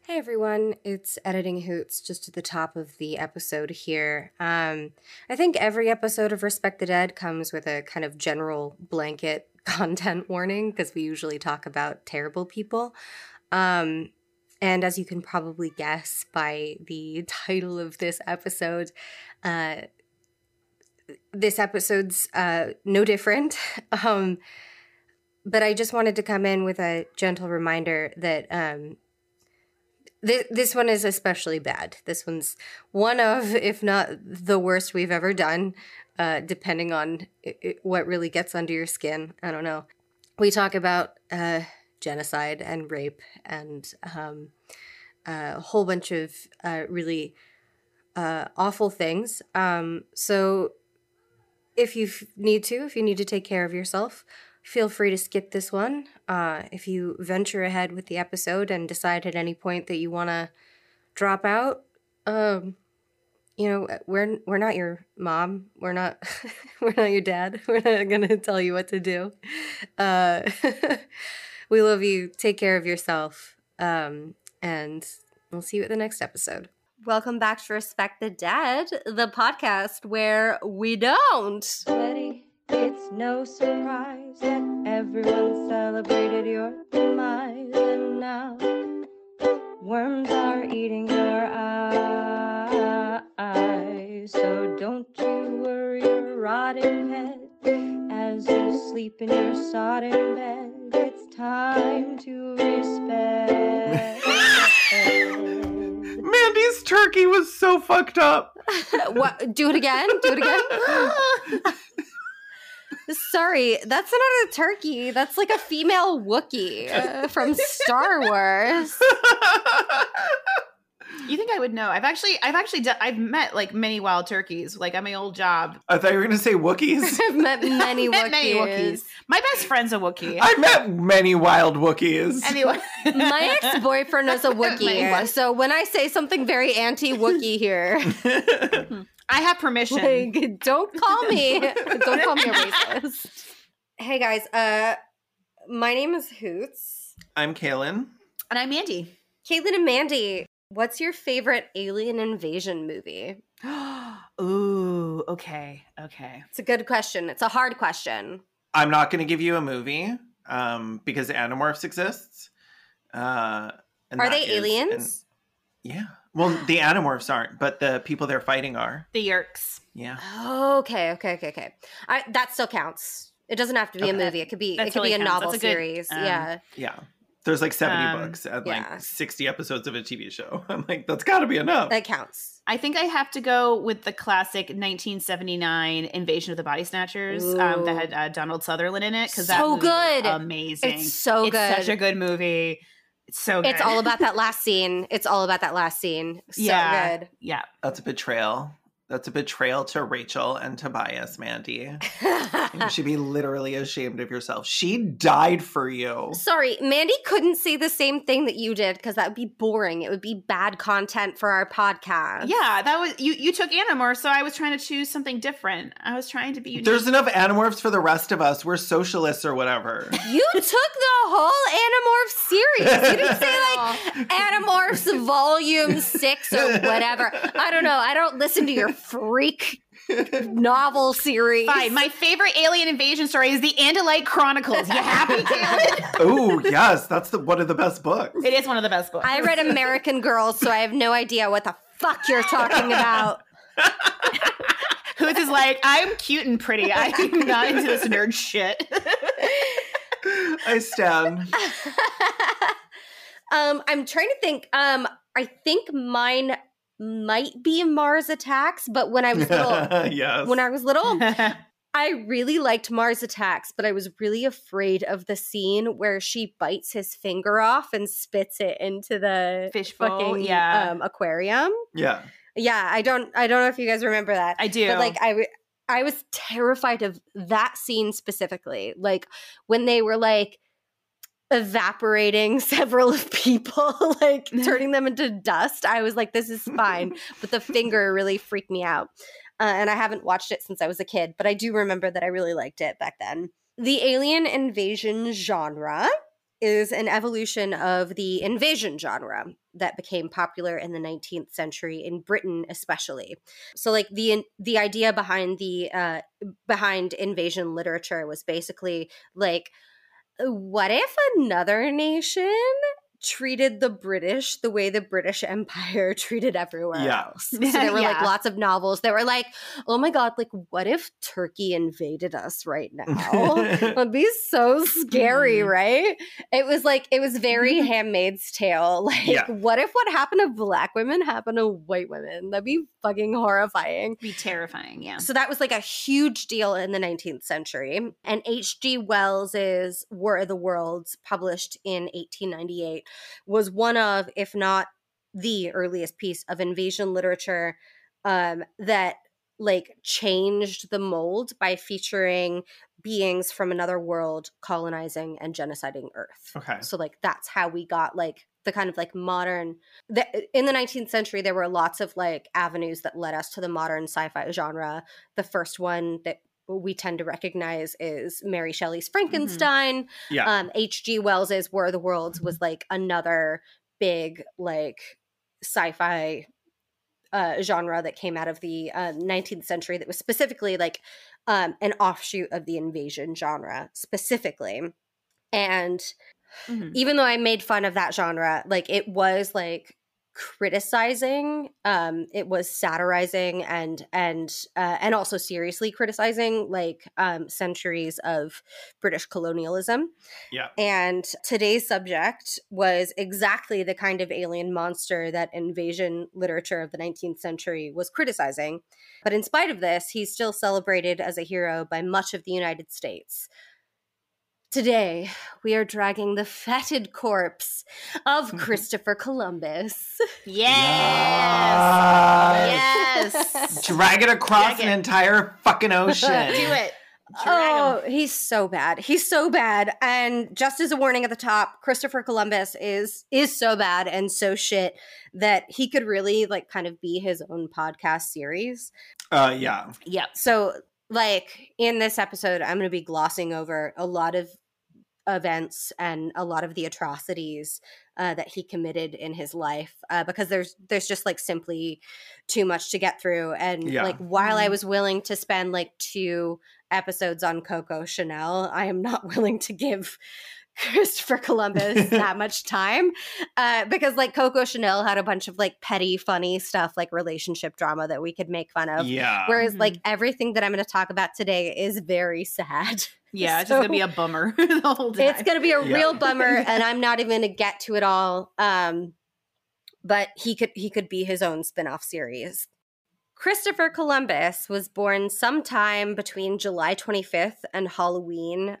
Hey everyone, it's Editing Hoots just at the top of the episode here. I think every episode of Respect the Dead comes with a kind of general blanket content warning because we usually talk about terrible people. And as you can probably guess by the title of this episode's no different. But I just wanted to come in with a gentle reminder that this one is especially bad. This one's one of, if not the worst we've ever done, depending on what really gets under your skin. I don't know. We talk about genocide and rape and a whole bunch of really awful things. So if you need to take care of yourself, feel free to skip this one. If you venture ahead with the episode and decide at any point that you want to drop out, we're not your mom. We're not we're not your dad. We're not gonna tell you what to do. We love you. Take care of yourself. And we'll see you at the next episode. Welcome back to Respect the Dead, the podcast where we don't. Betty, it's no surprise that everyone celebrated your demise, and now worms are eating your eyes. So don't you worry your rotting head as you sleep in your sodden bed. It's time to respect. Mandy's turkey was so fucked up. What? Do it again? Do it again? Sorry, that's not a turkey. That's like a female Wookiee from Star Wars. You think I would know? I've met like many wild turkeys, like at my old job. I thought you were going to say Wookiees. I've met many Wookiees. My best friend's a Wookiee. I met many wild Wookiees. Anyway. My ex-boyfund is a Wookiee. So when I say something very anti-Wookiee here, I have permission. like, don't call me a racist. Hey guys, my name is Hoots. I'm Kaylin. And I'm Mandy. Caitlin and Mandy, what's your favorite alien invasion movie? Ooh, okay. It's a good question. It's a hard question. I'm not going to give you a movie because Animorphs exists. Are they aliens? Yeah. Well, the Animorphs aren't, but the people they're fighting are. The Yerks. Yeah. Okay. That still counts. It doesn't have to be a movie. It could be a novel series. Yeah. Yeah. There's like 70 books and like 60 episodes of a TV show. I'm like, that's got to be enough. That counts. I think I have to go with the classic 1979 Invasion of the Body Snatchers that had Donald Sutherland in it. Because so good. Amazing. It's so good. It's such a good movie. It's so good. It's all about that last scene. So good. Yeah. That's a betrayal. That's a betrayal to Rachel and Tobias, Mandy. You should be literally ashamed of yourself. She died for you. Sorry, Mandy couldn't say the same thing that you did because that would be boring. It would be bad content for our podcast. Yeah, that was you took Animorphs, so I was trying to choose something different. I was trying to be unique. There's enough Animorphs for the rest of us. We're socialists or whatever. You took the whole Animorphs series. You didn't say like Animorphs Volume 6 or whatever. I don't know. I don't listen to your freak novel series. Fine. My favorite alien invasion story is the Andalite Chronicles. You happy, Kaylin? Oh, yes. That's one of the best books. It is one of the best books. I read American Girls, so I have no idea what the fuck you're talking about. Hoots is like, I'm cute and pretty. I'm not into this nerd shit. I stand. I'm trying to think. I think mine might be Mars Attacks, but when I was little, yes. When I was little, I really liked Mars Attacks, but I was really afraid of the scene where she bites his finger off and spits it into the fishbowl, aquarium. Yeah. Yeah, I don't know if you guys remember that. I do. But like I was terrified of that scene specifically. Like when they were like evaporating several people, like turning them into dust. I was like, this is fine. But the finger really freaked me out. And I haven't watched it since I was a kid, but I do remember that I really liked it back then. The alien invasion genre is an evolution of the invasion genre that became popular in the 19th century in Britain, especially. So, like the idea behind behind invasion literature was basically like, what if another nation treated the British the way the British Empire treated everywhere else? So there were like lots of novels that were like, oh my God, like what if Turkey invaded us right now? It'd be so scary, right? It was very Handmaid's Tale. Like, what if what happened to Black women happened to white women? That'd be fucking horrifying. Be terrifying, yeah. So that was like a huge deal in the 19th century. And H.G. Wells's War of the Worlds, published in 1898, was one of, if not the earliest piece of invasion literature that like changed the mold by featuring beings from another world colonizing and genociding Earth. Okay. So like that's how we got like the kind of like modern in the 19th century. There were lots of like avenues that led us to the modern sci-fi genre. The first one that we tend to recognize is Mary Shelley's Frankenstein. H.G. Wells's War of the Worlds was like another big like sci-fi genre that came out of the 19th century that was specifically like an offshoot of the invasion genre specifically. And even though I made fun of that genre, like it was like criticizing, it was satirizing and also seriously criticizing like centuries of British colonialism. Yeah. And today's subject was exactly the kind of alien monster that invasion literature of the 19th century was criticizing. But in spite of this, he's still celebrated as a hero by much of the United States. Today, we are dragging the fetid corpse of Christopher Columbus. Yes! Drag it across an entire fucking ocean. Do it. He's so bad. He's so bad. And just as a warning at the top, Christopher Columbus is so bad and so shit that he could really like kind of be his own podcast series. Yeah. So like in this episode, I'm going to be glossing over a lot of events and a lot of the atrocities that he committed in his life because there's just like simply too much to get through. And like while I was willing to spend like 2 episodes on Coco Chanel, I am not willing to give Christopher Columbus that much time because like Coco Chanel had a bunch of like petty funny stuff like relationship drama that we could make fun of, whereas like everything that I'm going to talk about today is very sad. It's just gonna be a bummer the whole time. It's gonna be a real bummer, and I'm not even gonna get to it all. But he could be his own spin-off series. Christopher Columbus was born sometime between July 25th and Halloween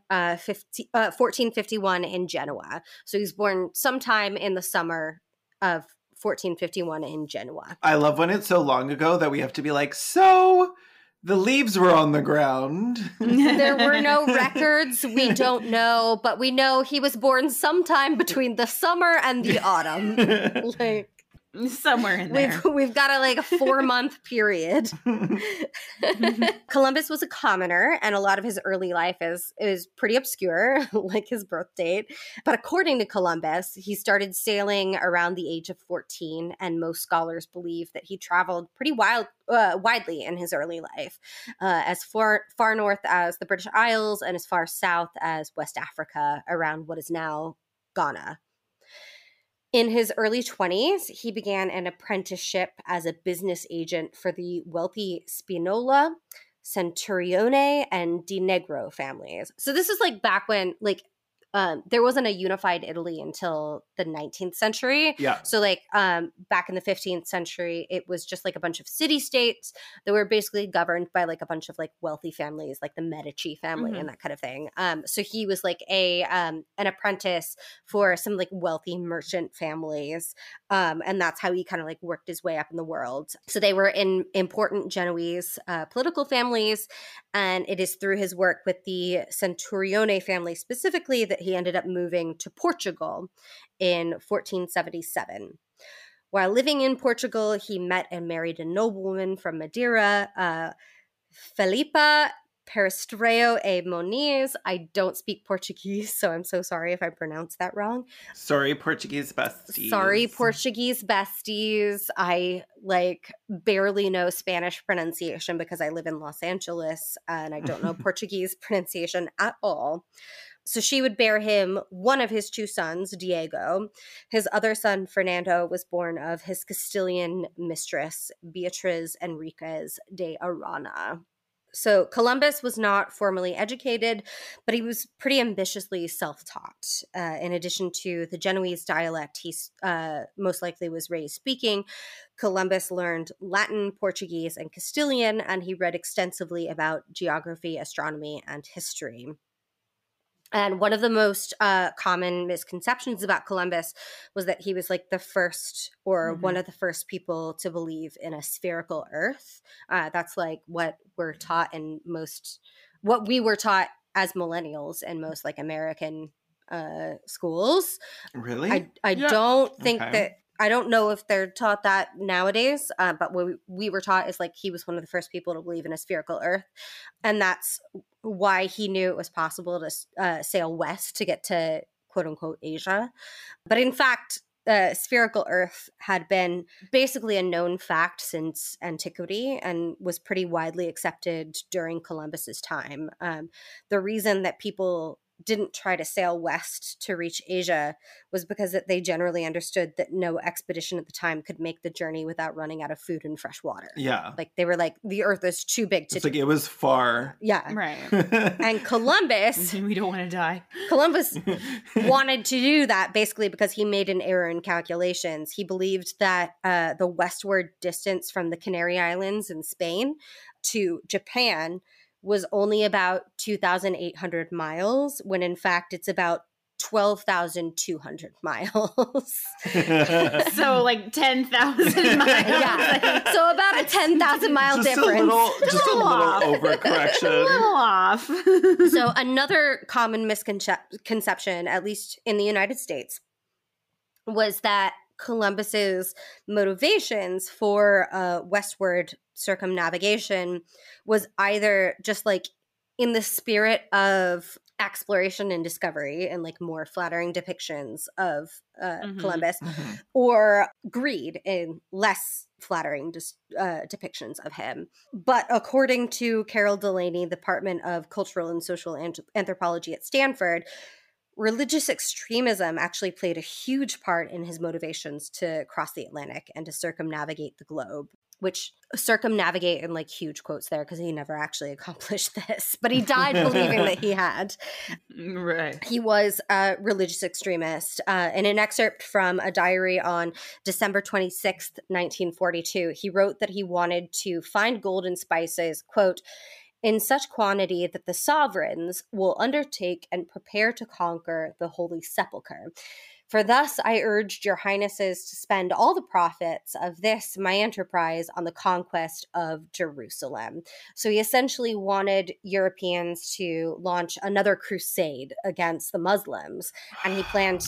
1451 in Genoa. So he was born sometime in the summer of 1451 in Genoa. I love when it's so long ago that we have to be like, so the leaves were on the ground. There were no records. We don't know, but we know he was born sometime between the summer and the autumn. Like somewhere in there. We've got a 4-month period. Columbus was a commoner, and a lot of his early life is pretty obscure, like his birth date. But according to Columbus, he started sailing around the age of 14, and most scholars believe that he traveled pretty widely in his early life, as far north as the British Isles and as far south as West Africa, around what is now Ghana. In his early 20s, he began an apprenticeship as a business agent for the wealthy Spinola, Centurione, and Di Negro families. So this is like back when there wasn't a unified Italy until the 19th century. Yeah. So back in the 15th century, it was just like a bunch of city-states that were basically governed by like a bunch of like wealthy families, like the Medici family and that kind of thing. So he was like an apprentice for some like wealthy merchant families. And that's how he kind of like worked his way up in the world. So they were in important Genoese political families. And it is through his work with the Centurione family specifically that he ended up moving to Portugal in 1477. While living in Portugal, he met and married a noblewoman from Madeira, Felipa Perestreo e Moniz. I don't speak Portuguese, so I'm so sorry if I pronounced that wrong. Sorry, Portuguese besties. Sorry, Portuguese besties. I barely know Spanish pronunciation because I live in Los Angeles and I don't know Portuguese pronunciation at all. So she would bear him one of his two sons, Diego. His other son, Fernando, was born of his Castilian mistress, Beatriz Enriquez de Arana. So Columbus was not formally educated, but he was pretty ambitiously self-taught. In addition to the Genoese dialect he most likely was raised speaking, Columbus learned Latin, Portuguese, and Castilian, and he read extensively about geography, astronomy, and history. And one of the most common misconceptions about Columbus was that he was the first or one of the first people to believe in a spherical Earth. That's what we're taught in what we were taught as millennials in most American schools. Really? I don't think that. I don't know if they're taught that nowadays, but what we were taught is he was one of the first people to believe in a spherical Earth. And that's why he knew it was possible to sail west to get to quote unquote Asia. But in fact, spherical Earth had been basically a known fact since antiquity and was pretty widely accepted during Columbus's time. The reason that people didn't try to sail west to reach Asia was because they generally understood that no expedition at the time could make the journey without running out of food and fresh water. Yeah. They were the Earth is too big to... It's it was far. Yeah. Right. And Columbus... We don't want to die. Columbus wanted to do that basically because he made an error in calculations. He believed that the westward distance from the Canary Islands in Spain to Japan was only about 2,800 miles, when in fact it's about 12,200 miles. So 10,000 miles. Yeah. So about a 10,000 mile difference. Just a little overcorrection. A little off. So another common misconception, at least in the United States, was that Columbus's motivations for westward circumnavigation was either just in the spirit of exploration and discovery and more flattering depictions of Columbus, or greed in less flattering depictions of him. But according to Carol Delaney, Department of Cultural and Social Anthropology at Stanford, religious extremism actually played a huge part in his motivations to cross the Atlantic and to circumnavigate the globe, which circumnavigate in huge quotes there because he never actually accomplished this, but he died believing that he had. Right. He was a religious extremist. In an excerpt from a diary on December 26th, 1942, he wrote that he wanted to find gold and spices, quote, in such quantity that the sovereigns will undertake and prepare to conquer the Holy Sepulchre. For thus I urged your highnesses to spend all the profits of this my enterprise on the conquest of Jerusalem. So he essentially wanted Europeans to launch another crusade against the Muslims, and he planned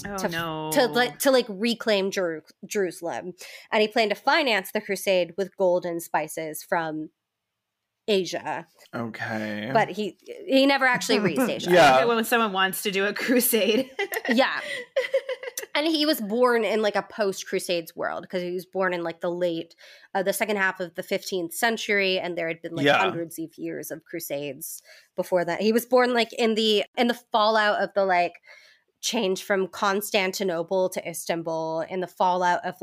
to reclaim Jerusalem, and he planned to finance the crusade with gold and spices from Asia. Okay. But he never actually reached Asia. Yeah. When someone wants to do a crusade. Yeah. And he was born in a post-Crusades world because he was born in the second half of the 15th century, and there had been hundreds of years of crusades before that. He was born in the fallout of the change from Constantinople to Istanbul, in the fallout of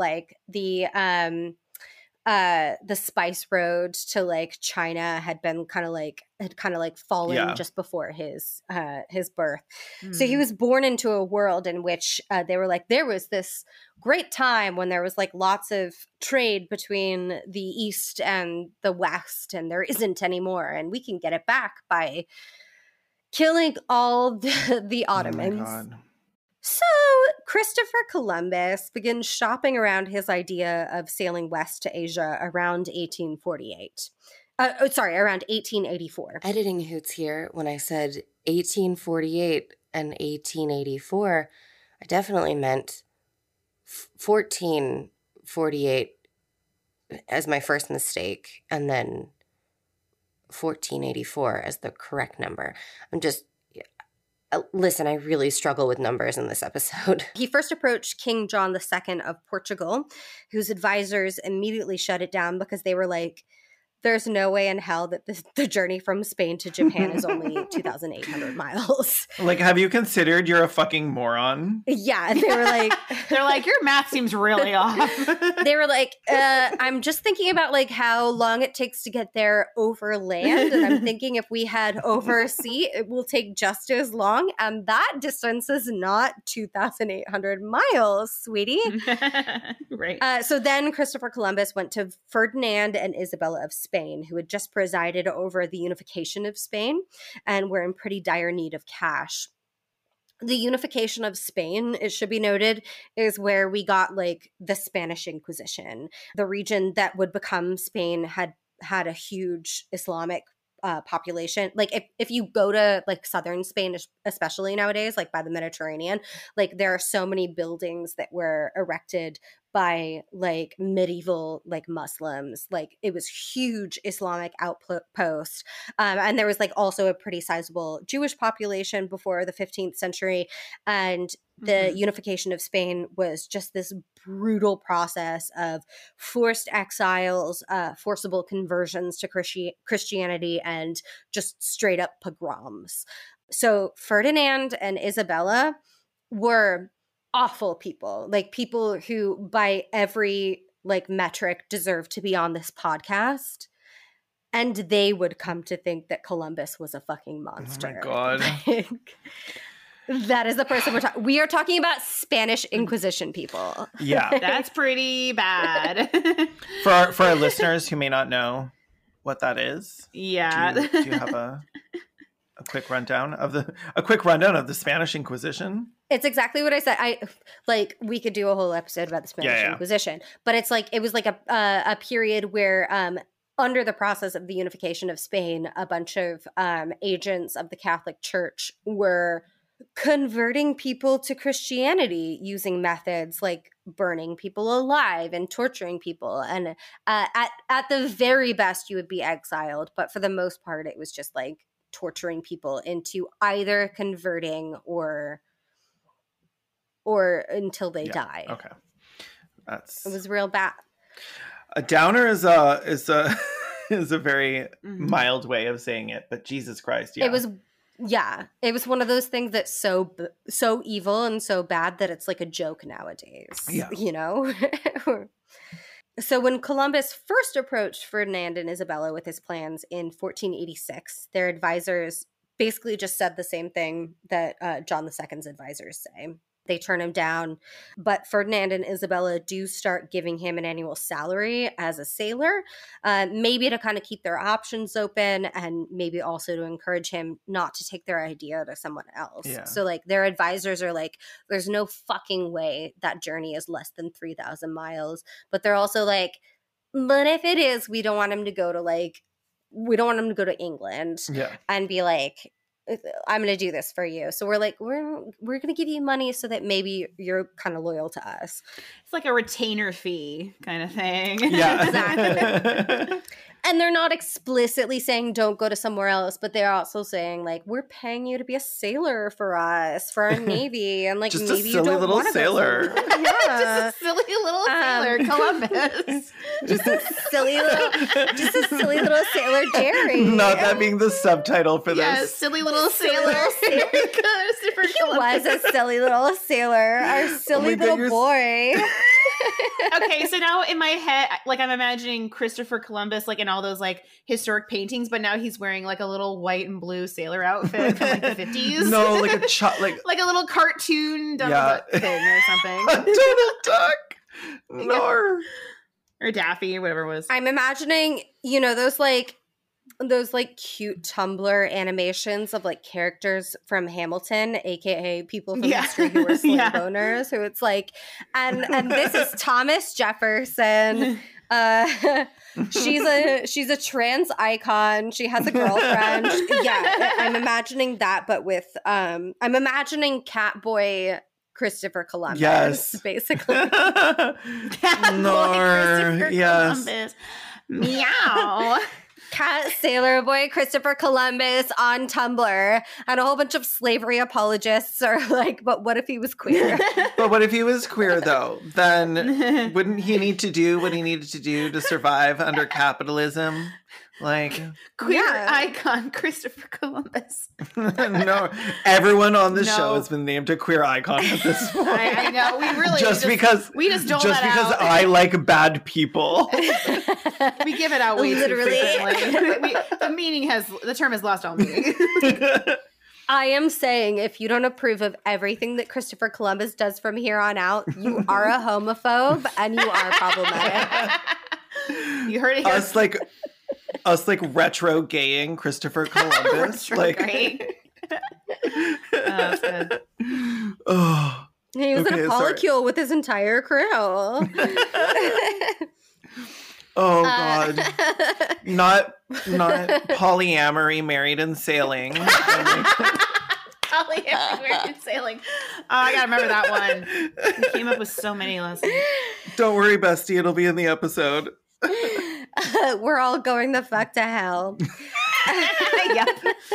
the spice road to China had been kind of fallen just before his birth. So he was born into a world in which they were there was this great time when there was lots of trade between the East and the West, and there isn't anymore, and we can get it back by killing all the Ottomans. Oh my God. So Christopher Columbus begins shopping around his idea of sailing west to Asia around 1848. Around 1884. Editing hoots here. When I said 1848 and 1884, I definitely meant 1448 as my first mistake, and then 1484 as the correct number. Listen, I really struggle with numbers in this episode. He first approached King John II of Portugal, whose advisors immediately shut it down because they were like, there's no way in hell that the journey from Spain to Japan is only 2,800 miles. Like, have you considered you're a fucking moron? Yeah, they were like... They're like, your math seems really off. They were like, I'm just thinking about like how long it takes to get there over land, and I'm thinking if we head over sea, it will take just as long, and that distance is not 2,800 miles, sweetie. Right. So then Christopher Columbus went to Ferdinand and Isabella of Spain, who had just presided over the unification of Spain and were in pretty dire need of cash. The unification of Spain, it should be noted, is where we got like the Spanish Inquisition. The region that would become Spain had a huge Islamic population. Like if you go to like southern Spain, especially nowadays, like by the Mediterranean, like there are so many buildings that were erected by like medieval like Muslims. Like it was huge Islamic outpost. And there was like also a pretty sizable Jewish population before the 15th century. And the unification of Spain was just this brutal process of forced exiles, forcible conversions to Christianity, and just straight up pogroms. So Ferdinand and Isabella were awful people, like people who by every like metric deserve to be on this podcast. And they would come to think that Columbus was a fucking monster. Oh my God. That is the person we are talking about Spanish Inquisition people. Yeah. That's pretty bad. For our listeners who may not know what that is. Yeah. Do you have a quick rundown of the Spanish Inquisition? It's exactly what I said. We could do a whole episode about the Spanish Inquisition, but it's like, it was like a period where, under the process of the unification of Spain, a bunch of agents of the Catholic Church were converting people to Christianity using methods like burning people alive and torturing people. And at the very best, you would be exiled. But for the most part, it was just like torturing people into either converting or until they die. Okay. It was real bad. A downer is a very mild way of saying it, but Jesus Christ, yeah. It was one of those things that's so evil and so bad that it's like a joke nowadays. Yeah. You know? So when Columbus first approached Ferdinand and Isabella with his plans in 1486, their advisors basically just said the same thing that John II's advisors say. They turn him down, but Ferdinand and Isabella do start giving him an annual salary as a sailor, maybe to kind of keep their options open, and maybe also to encourage him not to take their idea to someone else. Yeah. So like their advisors are like, there's no fucking way that journey is less than 3,000 miles. But they're also like, but if it is, we don't want him to go to England and be like, I'm going to do this for you. So we're like, we're going to give you money so that maybe you're kind of loyal to us. It's like a retainer fee kind of thing. Yeah. Exactly. And they're not explicitly saying don't go to somewhere else, but they're also saying like, we're paying you to be a sailor for us, for our Navy, and like just maybe a silly you don't little want to sailor. Yeah. Just a silly little sailor, Columbus. just a silly little sailor Jerry. Not that being the subtitle for Yeah, this. silly little sailor. Christopher He Columbus. was a silly little sailor, our silly God, little boy. Okay, so now in my head, like I'm imagining Christopher Columbus like in all those like historic paintings, but now he's wearing like a little white and blue sailor outfit from like the 50s. No, like like a little cartoon Donald Duck thing or something. Donald Duck. No. Or Daffy, whatever it was. I'm imagining, those cute Tumblr animations of like characters from Hamilton, aka people from history who were slave owners, who it's like, and this is Thomas Jefferson. She's a trans icon. She has a girlfriend. Yeah, I'm imagining that, but with I'm imagining Catboy Christopher Columbus. Yes, basically. Catboy Christopher Columbus. Meow. cat sailor boy Christopher Columbus on Tumblr, and a whole bunch of slavery apologists are like, but what if he was queer? But what if he was queer, though? Then wouldn't he need to do what he needed to do to survive under capitalism? Like, Queer icon Christopher Columbus. no, everyone on the show has been named a queer icon at this point. I know. We really because we just dole just that because out. I like bad people. We give it out way Literally. too frequently. The term has lost all meaning. I am saying, if you don't approve of everything that Christopher Columbus does from here on out, you are a homophobe and you are problematic. You heard it here. Us retro gaying Christopher Columbus. Great. That's good. Oh, He was in a polycule with his entire crew. oh God. Not polyamory, married and sailing. Polyamory, married and sailing. Oh, I gotta remember that one. We came up with so many lessons. Don't worry, bestie. It'll be in the episode. We're all going the fuck to hell. Yep.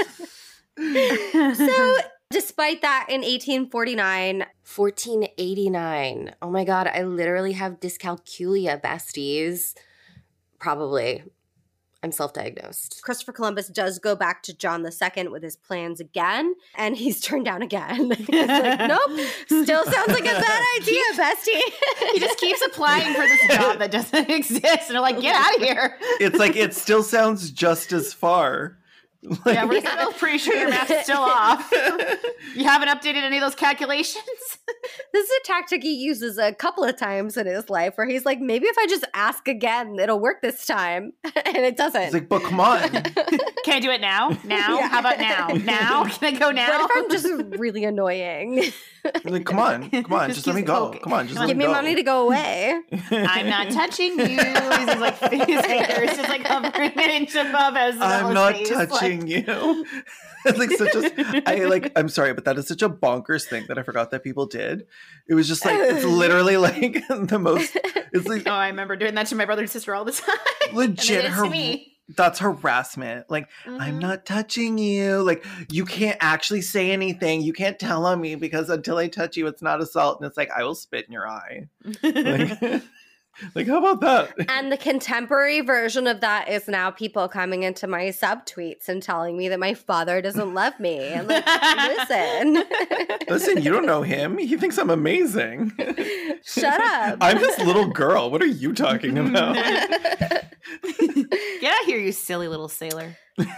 So, despite that, in 1849, 1489. Oh my God, I literally have dyscalculia, besties. Probably. I'm self-diagnosed. Christopher Columbus does go back to John II with his plans again, and he's turned down again. He's like, nope, still sounds like a bad idea, bestie. He just keeps applying for this job that doesn't exist, and they're like, get out of here. It's like, it still sounds just as far. Like, Yeah, we're still pretty sure your math's still off. You haven't updated any of those calculations? This is a tactic he uses a couple of times in his life where he's like, maybe if I just ask again, it'll work this time. And it doesn't. it's like, but come on. Can I do it now? Now? Yeah. How about now? Now? Can I go now? What if I'm just really annoying? Like, come on. Just let me go. Come on, just let Give me me go. money to go away. I'm not touching you. He's like, his fingers just like hovering an inch above as I'm not touching you. It's like I'm sorry, but that is such a bonkers thing that I forgot that people did. It was just like, it's literally like the most, it's like Oh, I remember doing that to my brother and sister all the time. legit And they did it to me. that's harassment. Like, I'm not touching you. Like, you can't actually say anything. You can't tell on me because until I touch you, it's not assault. And it's like, I will spit in your eye. Like, how about that? And the contemporary version of that is now people coming into my subtweets and telling me that my father doesn't love me. I'm like, Listen, you don't know him. He thinks I'm amazing. Shut up. I'm this little girl. What are you talking about? Get out here, you silly little sailor.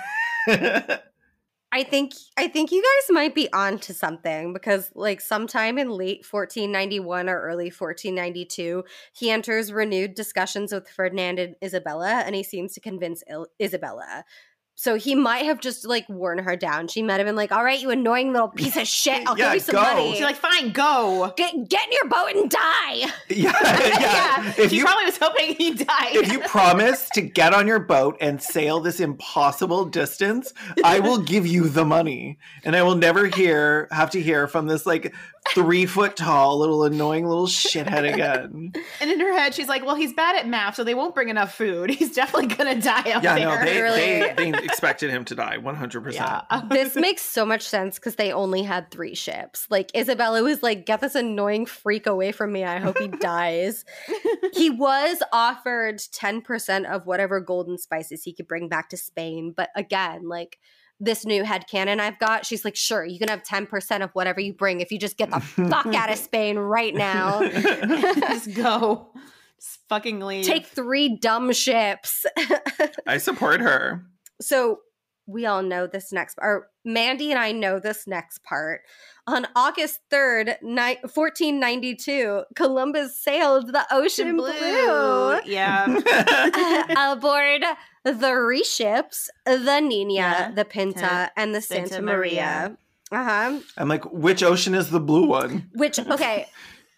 I think you guys might be onto something because like sometime in late 1491 or early 1492, he enters renewed discussions with Ferdinand and Isabella, and he seems to convince Isabella. So he might have just like worn her down. She might have been like, all right, you annoying little piece of shit. I'll Yeah, give you some go. money. She's like, fine, go. Get in your boat and die. Yeah. She probably was hoping he'd die. If you promise to get on your boat and sail this impossible distance, I will give you the money. And I will never have to hear from this like 3 foot tall little annoying little shithead again. And in her head, she's like, well, he's bad at math, so they won't bring enough food. He's definitely going to die out Yeah, there. no, Really? they expected him to die 100%. Yeah. This makes so much sense because they only had 3 ships. Like Isabella was like, get this annoying freak away from me. I hope he dies. He was offered 10% of whatever gold and spices he could bring back to Spain. But again, like this new headcanon I've got, she's like, sure, you can have 10% of whatever you bring if you just get the fuck out of Spain right now. Just go. Just fucking leave. Take 3 dumb ships. I support her. So we all know this next or Mandy and I know this next part. On August 3rd, 1492, Columbus sailed the ocean blue. Yeah. Aboard the Ree ships, the Nina, Yeah. the Pinta, and the Santa Santa Maria. Maria. Uh-huh. I'm like, which ocean is the blue one? Which, okay,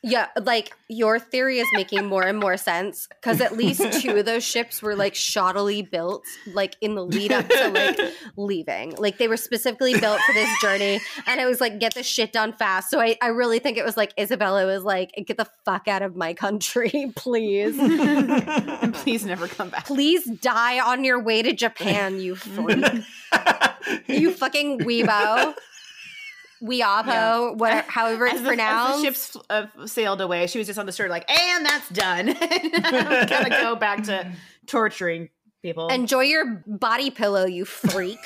Yeah, like your theory is making more and more sense because at least 2 of those ships were like shoddily built, like in the lead up to like leaving. Like they were specifically built for this journey, and it was like get this shit done fast. So I really think it was like Isabella was like, get the fuck out of my country, please. And please never come back. Please die on your way to Japan, you freak. You fucking weebo. Weeabo, however it's pronounced. As the ships sailed away, she was just on the shore like, and that's done. I'm gonna go back to torturing people. Enjoy your body pillow, you freak.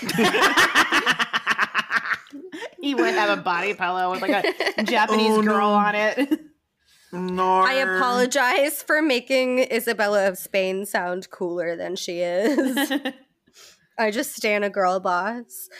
He would have a body pillow with like a Japanese girl on it. No. I apologize for making Isabella of Spain sound cooler than she is. I just stan a girl boss.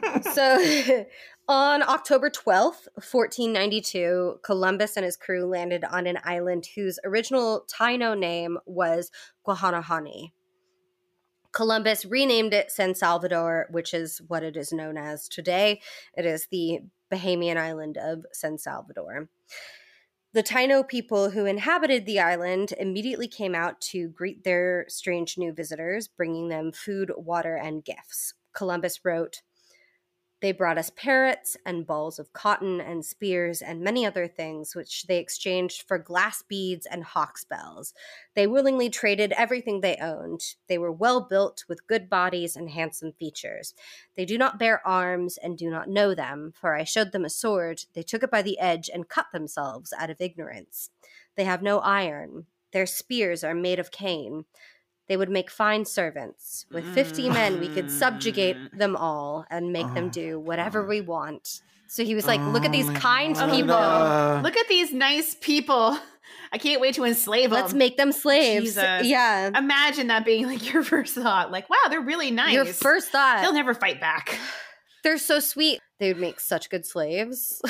So on October 12th, 1492, Columbus and his crew landed on an island whose original Taino name was Guanahani. Columbus renamed it San Salvador, which is what it is known as today. It is the Bahamian island of San Salvador. The Taino people who inhabited the island immediately came out to greet their strange new visitors, bringing them food, water, and gifts. Columbus wrote, "They brought us parrots and balls of cotton and spears and many other things, which they exchanged for glass beads and hawk's bells. They willingly traded everything they owned. They were well built with good bodies and handsome features. They do not bear arms and do not know them, for I showed them a sword. They took it by the edge and cut themselves out of ignorance. They have no iron. Their spears are made of cane. They would make fine servants. With 50 men, we could subjugate them all and make them do whatever we want." So he was like, look at these kind people. Look at these nice people. I can't wait to enslave them. Let's make them slaves. Jesus. Yeah. Imagine that being like your first thought. Like, wow, they're really nice. Your first thought. They'll never fight back. They're so sweet. They would make such good slaves.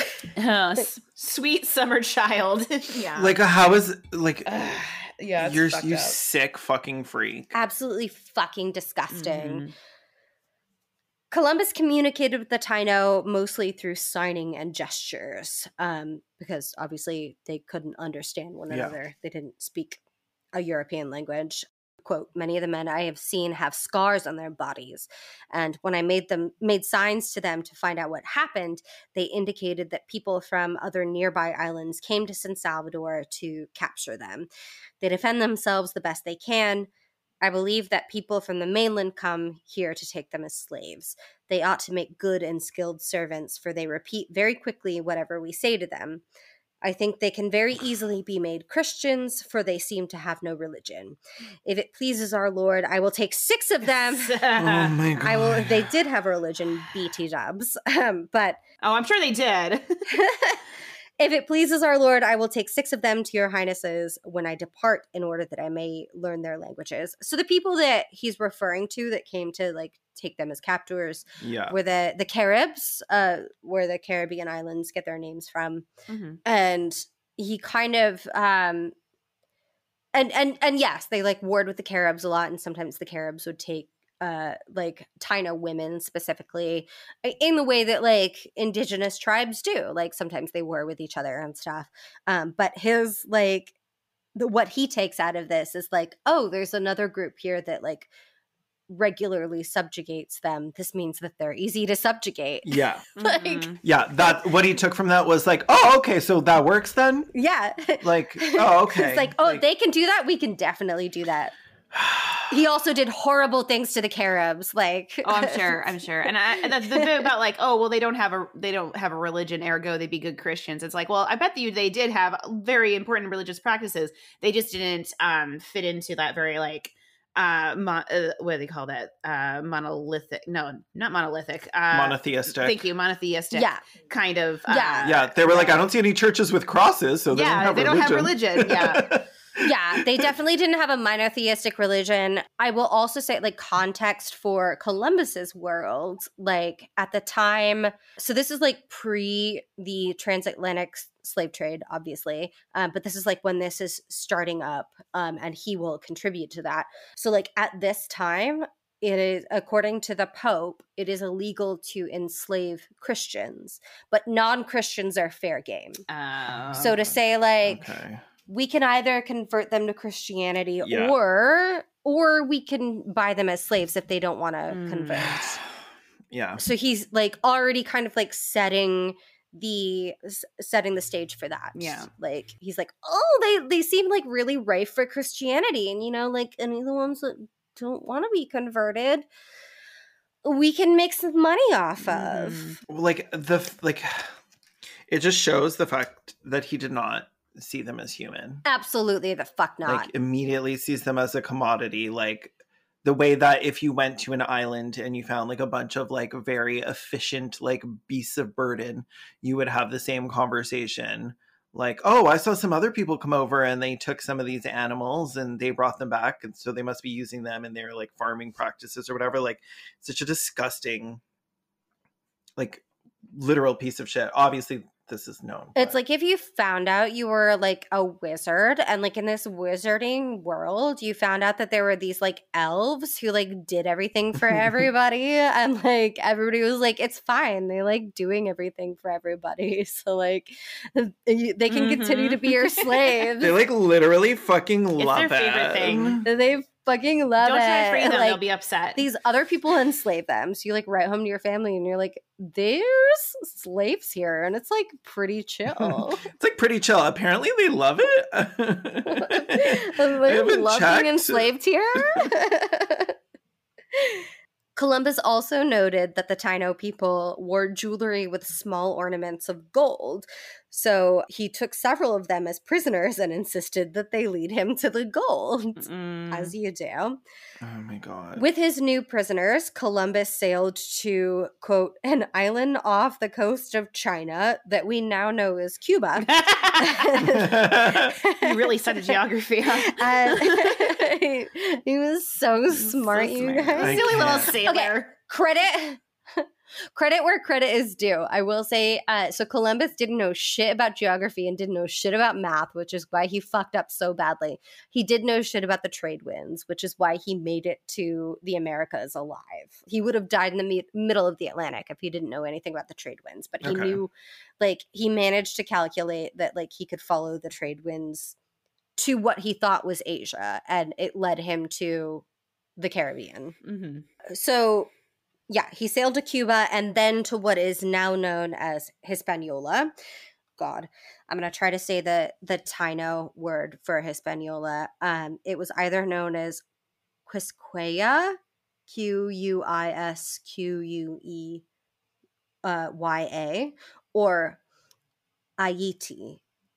Sweet summer child. Yeah. Like, how is, like, yeah, it's you're fucked you up. sick fucking freak. Absolutely fucking disgusting. Mm-hmm. Columbus communicated with the Taino mostly through signing and gestures, because obviously they couldn't understand one another. They didn't speak a European language. Quote, "Many of the men I have seen have scars on their bodies, and when I made signs to them to find out what happened, they indicated that people from other nearby islands came to San Salvador to capture them. They defend themselves the best they can. I believe that people from the mainland come here to take them as slaves. They ought to make good and skilled servants, for they repeat very quickly whatever we say to them. I think they can very easily be made Christians, for they seem to have no religion. If it pleases our Lord, I will take 6 of them." Oh my God. They did have a religion, BT dubs, but Oh, I'm sure they did. "If it pleases our Lord, I will take 6 of them to your highnesses when I depart, in order that I may learn their languages." So the people that he's referring to that came to like take them as captors were the Caribs, where the Caribbean islands get their names from. Mm-hmm. And he kind of and yes, they like warred with the Caribs a lot, and sometimes the Caribs would take like Taino women specifically in the way that like indigenous tribes do. Like sometimes they war with each other and stuff. But his like what he takes out of this is like, oh, there's another group here that like regularly subjugates them. This means that they're easy to subjugate. Yeah. Like, Yeah, that what he took from that was like, oh, okay, so that works then? yeah. Like, oh, okay. It's like, oh, they can do that. We can definitely do that. He also did horrible things to the Caribs. Like, Oh, I'm sure. And that's the bit about like, oh, well, they don't have a religion, ergo they'd be good Christians. It's like, well, I bet they did have very important religious practices. They just didn't fit into that very like what do they call that? Monolithic? No, not monolithic. Monotheistic. Thank you, monotheistic. Yeah. Kind of. Yeah, they were like, I don't see any churches with crosses, so they don't have religion. Yeah. Yeah, they definitely didn't have a monotheistic religion. I will also say, like, context for Columbus's world, like, at the time, so this is, like, pre the transatlantic slave trade, obviously, but this is, like, when this is starting up, and he will contribute to that. So, like, at this time, it is, according to the Pope, it is illegal to enslave Christians, but non-Christians are fair game. So to say, like, Okay. we can either convert them to Christianity Yeah. or we can buy them as slaves if they don't want to convert. Yeah. So he's like already kind of like setting the stage for that. Yeah. Like he's like, oh, they seem like really rife for Christianity, and like any of the ones that don't want to be converted, we can make some money off of. Like it just shows the fact that he did not see them as human. Absolutely the fuck not. Like immediately sees them as a commodity, like the way that if you went to an island and you found like a bunch of like very efficient like beasts of burden, you would have the same conversation. Like, oh, I saw some other people come over and they took some of these animals and they brought them back, and so they must be using them in their like farming practices or whatever. Like such a disgusting, like literal piece of shit. Obviously this is known. It's like if you found out you were like a wizard, and like in this wizarding world you found out that there were these like elves who like did everything for everybody, and like everybody was like, it's fine, they like doing everything for everybody, so like they can continue to be your slaves. They like literally fucking love their favorite thing. They fucking love Don't it. try to free them; Like, they'll be upset. these other people enslave them, so you like write home to your family and you're like, there's slaves here, and it's like pretty chill. It's like pretty chill. Apparently they love it. They love checked. being enslaved here. Columbus also noted that the Taino people wore jewelry with small ornaments of gold. So he took several of them as prisoners and insisted that they lead him to the gold, as you do. Oh my God. With his new prisoners, Columbus sailed to, quote, an island off the coast of China that we now know as Cuba. You really studied geography, huh? He was so smart, so you smart. guys. Silly little can't. sailor. Credit where credit is due. I will say, so Columbus didn't know shit about geography and didn't know shit about math, which is why he fucked up so badly. He did know shit about the trade winds, which is why he made it to the Americas alive. He would have died in the middle of the Atlantic if he didn't know anything about the trade winds, but he knew, like, he managed to calculate that, like, he could follow the trade winds to what he thought was Asia, and it led him to the Caribbean. Mm-hmm. So yeah, he sailed to Cuba and then to what is now known as Hispaniola. God, I'm going to try to say the Taino word for Hispaniola. It was either known as Quisqueya, Quisqueya, or Ayiti,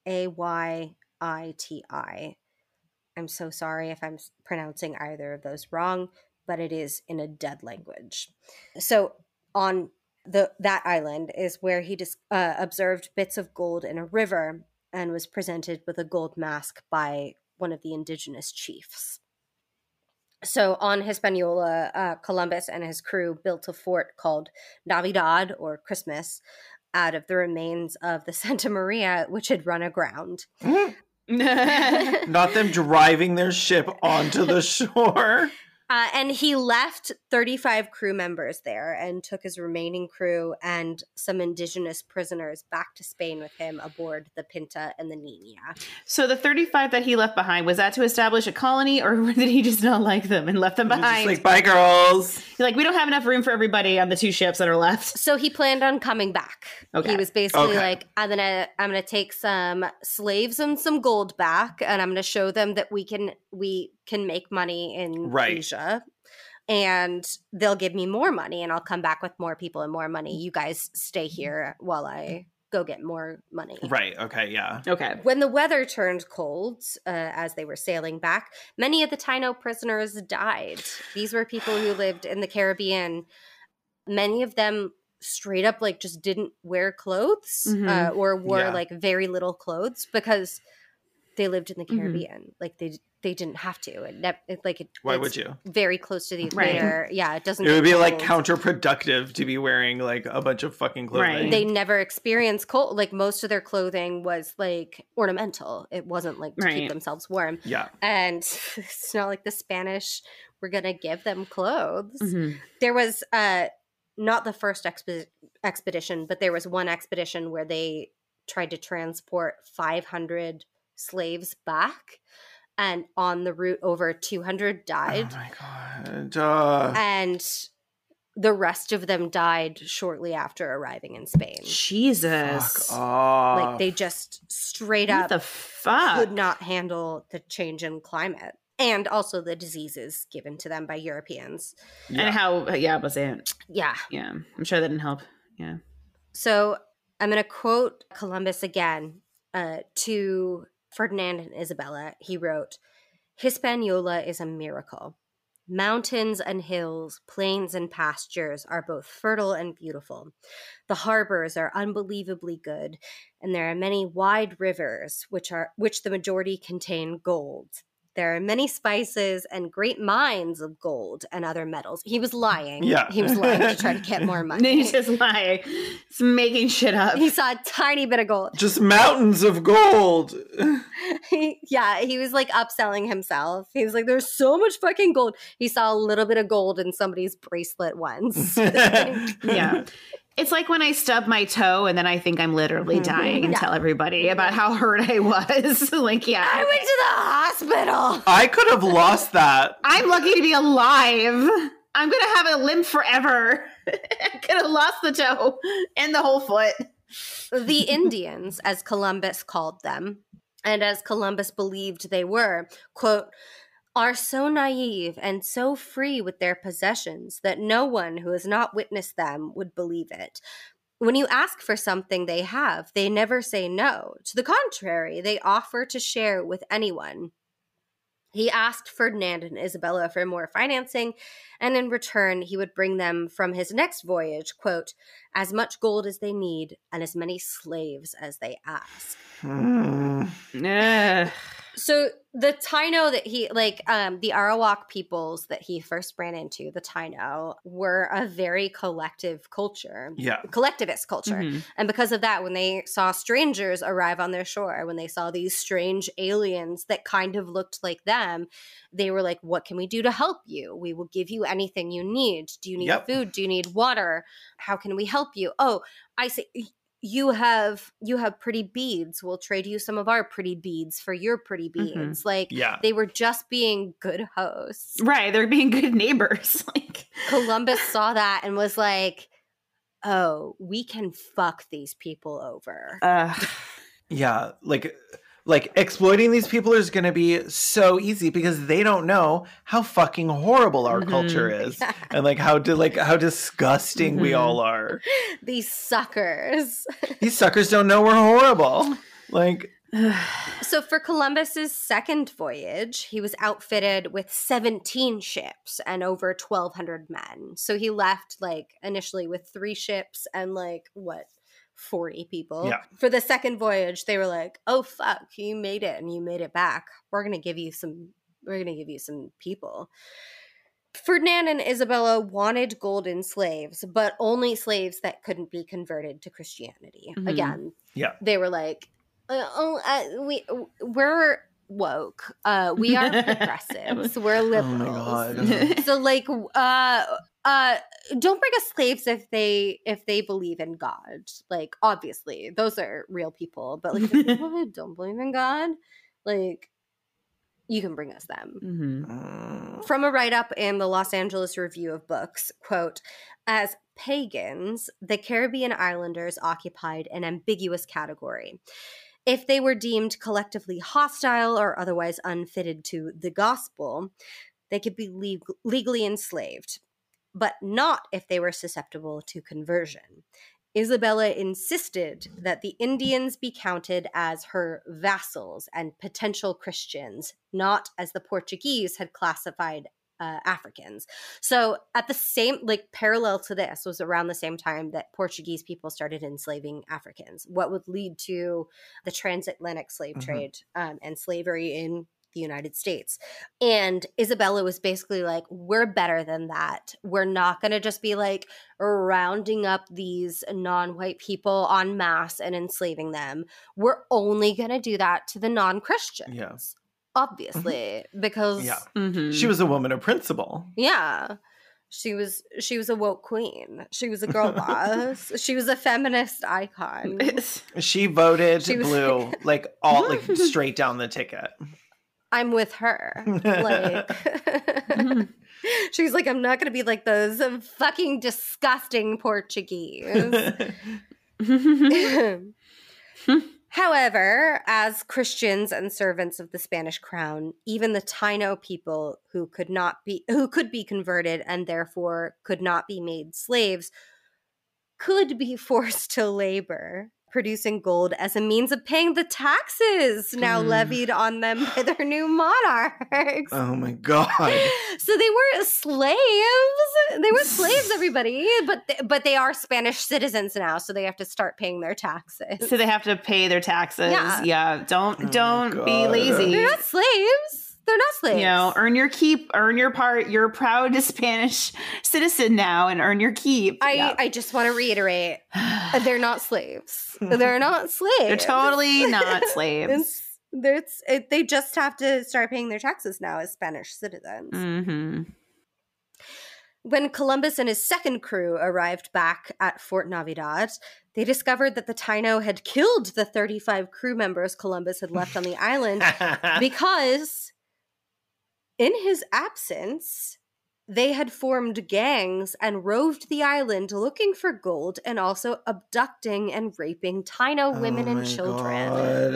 Ayiti. I'm so sorry if I'm pronouncing either of those wrong, but it is in a dead language. So on that island is where he observed bits of gold in a river and was presented with a gold mask by one of the indigenous chiefs. So on Hispaniola, Columbus and his crew built a fort called Navidad, or Christmas, out of the remains of the Santa Maria, which had run aground. Not them driving their ship onto the shore. And he left 35 crew members there and took his remaining crew and some indigenous prisoners back to Spain with him aboard the Pinta and the Nina. So the 35 that he left behind, was that to establish a colony, or did he just not like them and left them behind? Just like, bye, girls. He's like, we don't have enough room for everybody on the 2 ships that are left. So he planned on coming back. Okay. He was basically like, I'm gonna take some slaves and some gold back, and I'm gonna show them that we can make money in Asia, and they'll give me more money, and I'll come back with more people and more money. You guys stay here while I go get more money. Right. Okay. Yeah. Okay. When the weather turned cold, as they were sailing back, many of the Taino prisoners died. These were people who lived in the Caribbean. Many of them straight up like just didn't wear clothes, or wore like very little clothes because they lived in the Caribbean. Like they didn't have to. Why would you? Very close to the equator. Right. Yeah, it doesn't. It would be cold. like counterproductive to be wearing like a bunch of fucking clothing. Right. They never experienced cold. Like most of their clothing was like ornamental. It wasn't like to keep themselves warm. Yeah. And it's not like the Spanish we're going to give them clothes. Mhm. There was not the first expedition, but there was one expedition where they tried to transport 500 slaves back. And on the route, over 200 died. Oh my god. And the rest of them died shortly after arriving in Spain. Jesus. Fuck off. Like, they just straight What up the fuck? could not handle the change in climate. And also the diseases given to them by Europeans. Yeah. And how, yeah, was it? Yeah. Yeah. I'm sure that didn't help. Yeah. So I'm going to quote Columbus again to Ferdinand and Isabella. He wrote, "Hispaniola is a miracle. Mountains and hills, plains and pastures are both fertile and beautiful. The harbors are unbelievably good, and there are many wide rivers which the majority contain gold. There are many spices and great mines of gold and other metals." He was lying. Yeah. He was lying to try to get more money. He's just lying. He's making shit up. He saw a tiny bit of gold. Just mountains of gold. Yeah, he was like upselling himself. He was like, there's so much fucking gold. He saw a little bit of gold in somebody's bracelet once. Yeah. It's like when I stub my toe and then I think I'm literally dying and Yeah. tell everybody about how hurt I was. Like, yeah. I went to the hospital. I could have lost that. I'm lucky to be alive. I'm going to have a limp forever. I could have lost the toe and the whole foot. The Indians, as Columbus called them, and as Columbus believed they were, quote, "are so naive and so free with their possessions that no one who has not witnessed them would believe it. When you ask for something they have, they never say no. To the contrary, they offer to share with anyone." He asked Ferdinand and Isabella for more financing, and in return, he would bring them from his next voyage, quote, "as much gold as they need and as many slaves as they ask." Ugh. So the Taino that he, like, the Arawak peoples that he first ran into, the Taino, were a very collective culture. Yeah. Collectivist culture. Mhm. And because of that, when they saw strangers arrive on their shore, when they saw these strange aliens that kind of looked like them, they were like, what can we do to help you? We will give you anything you need. Do you need Yep. food? Do you need water? How can we help you? Oh, I see. You have pretty beads. We'll trade you some of our pretty beads for your pretty beads. Like, Yeah. they were just being good hosts. Right. They're being good neighbors. Like, Columbus saw that and was like, oh, we can fuck these people over. Yeah. Like exploiting these people is going to be so easy because they don't know how fucking horrible our culture is and like how disgusting we all are. These suckers. These suckers don't know we're horrible. Like, So for Columbus's second voyage, he was outfitted with 17 ships and over 1,200 men. So he left like initially with 3 ships and 40 people. Yeah. For the second voyage, they were like, "Oh fuck, you made it and you made it back. We're going to give you some people." Ferdinand and Isabella wanted golden slaves, but only slaves that couldn't be converted to Christianity. Mhm. Again, yeah. they were like, we're woke. We are progressives. We're Oh liberals. my god. So don't bring us slaves if they believe in God. Like, obviously, those are real people. But like the people who don't believe in God, like, you can bring us them. Mhm. From a write-up in the Los Angeles Review of Books, quote, "As pagans, the Caribbean islanders occupied an ambiguous category. If they were deemed collectively hostile or otherwise unfitted to the gospel, they could be legally enslaved, but not if they were susceptible to conversion. Isabella insisted that the Indians be counted as her vassals and potential Christians, not as the Portuguese had classified Africans." So at the same, parallel to this was around the same time that Portuguese people started enslaving Africans, what would lead to the transatlantic slave trade and slavery in the United States. And Isabella was basically like, we're better than that. We're not going to just be like rounding up these non-white people en masse and enslaving them. We're only going to do that to the non-Christians. Yeah. obviously, because Yeah. Mhm. She was a woman of principle. yeah, she was a woke queen. She was a girl boss. She was a feminist icon. She voted She was- blue, like all like straight down the ticket. I'm with her. Like, she's like, I'm not going to be like those fucking disgusting Portuguese. However, as Christians and servants of the Spanish crown, even the Taino people who could be converted and therefore could not be made slaves could be forced to labor, producing gold as a means of paying the taxes now levied on them by their new monarchs. Oh my god. So they were slaves. They were slaves, everybody, but they are Spanish citizens now, so they have to start paying their taxes. So they have to pay their taxes. Yeah. Don't God. be lazy. They're not slaves. They're not slaves. You know, earn your keep, earn your part. You're a proud Spanish citizen now, and earn your keep. I just want to reiterate, they're not slaves. They're not slaves. They're totally not slaves. They just have to start paying their taxes now as Spanish citizens. Mm-hmm. When Columbus and his second crew arrived back at Fort Navidad, they discovered that the Taino had killed the 35 crew members Columbus had left on the island because in his absence, they had formed gangs and roved the island looking for gold and also abducting and raping Taino women and children.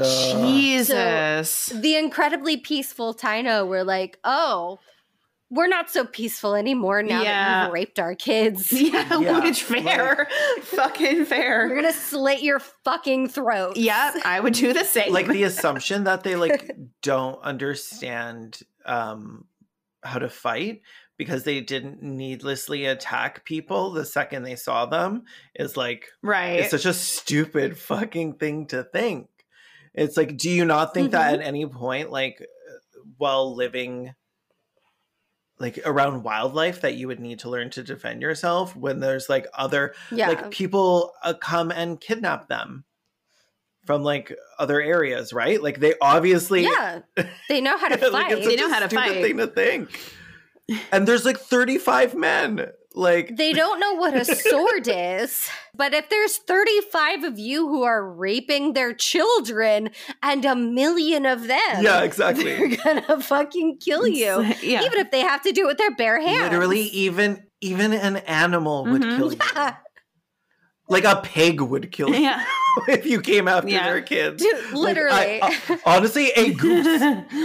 Jesus. So the incredibly peaceful Taino were like, oh, we're not so peaceful anymore now that you've raped our kids. Yeah, which fair. Fucking fair. We're gonna slit your fucking throat. Yeah, I would do the same. Like the assumption that they like don't understand how to fight because they didn't needlessly attack people the second they saw them is like right. It's such a stupid fucking thing to think. It's like, do you not think that at any point, like while living like around wildlife, that you would need to learn to defend yourself when there's like other like people come and kidnap them from like other areas, right? Like they obviously they know how to fight. Like, it's They such know a how to stupid fight. thing to think. And there's like 35 men. Like they don't know what a sword is. But if there's 35 of you who are raping their children and a million of them, yeah, exactly. they're gonna fucking kill you. Yeah. Even if they have to do it with their bare hands. Literally, even an animal would kill you. Yeah. Like a pig would kill you Yeah. if you came after Yeah. their kids. Dude, literally. Like, honestly, a goose.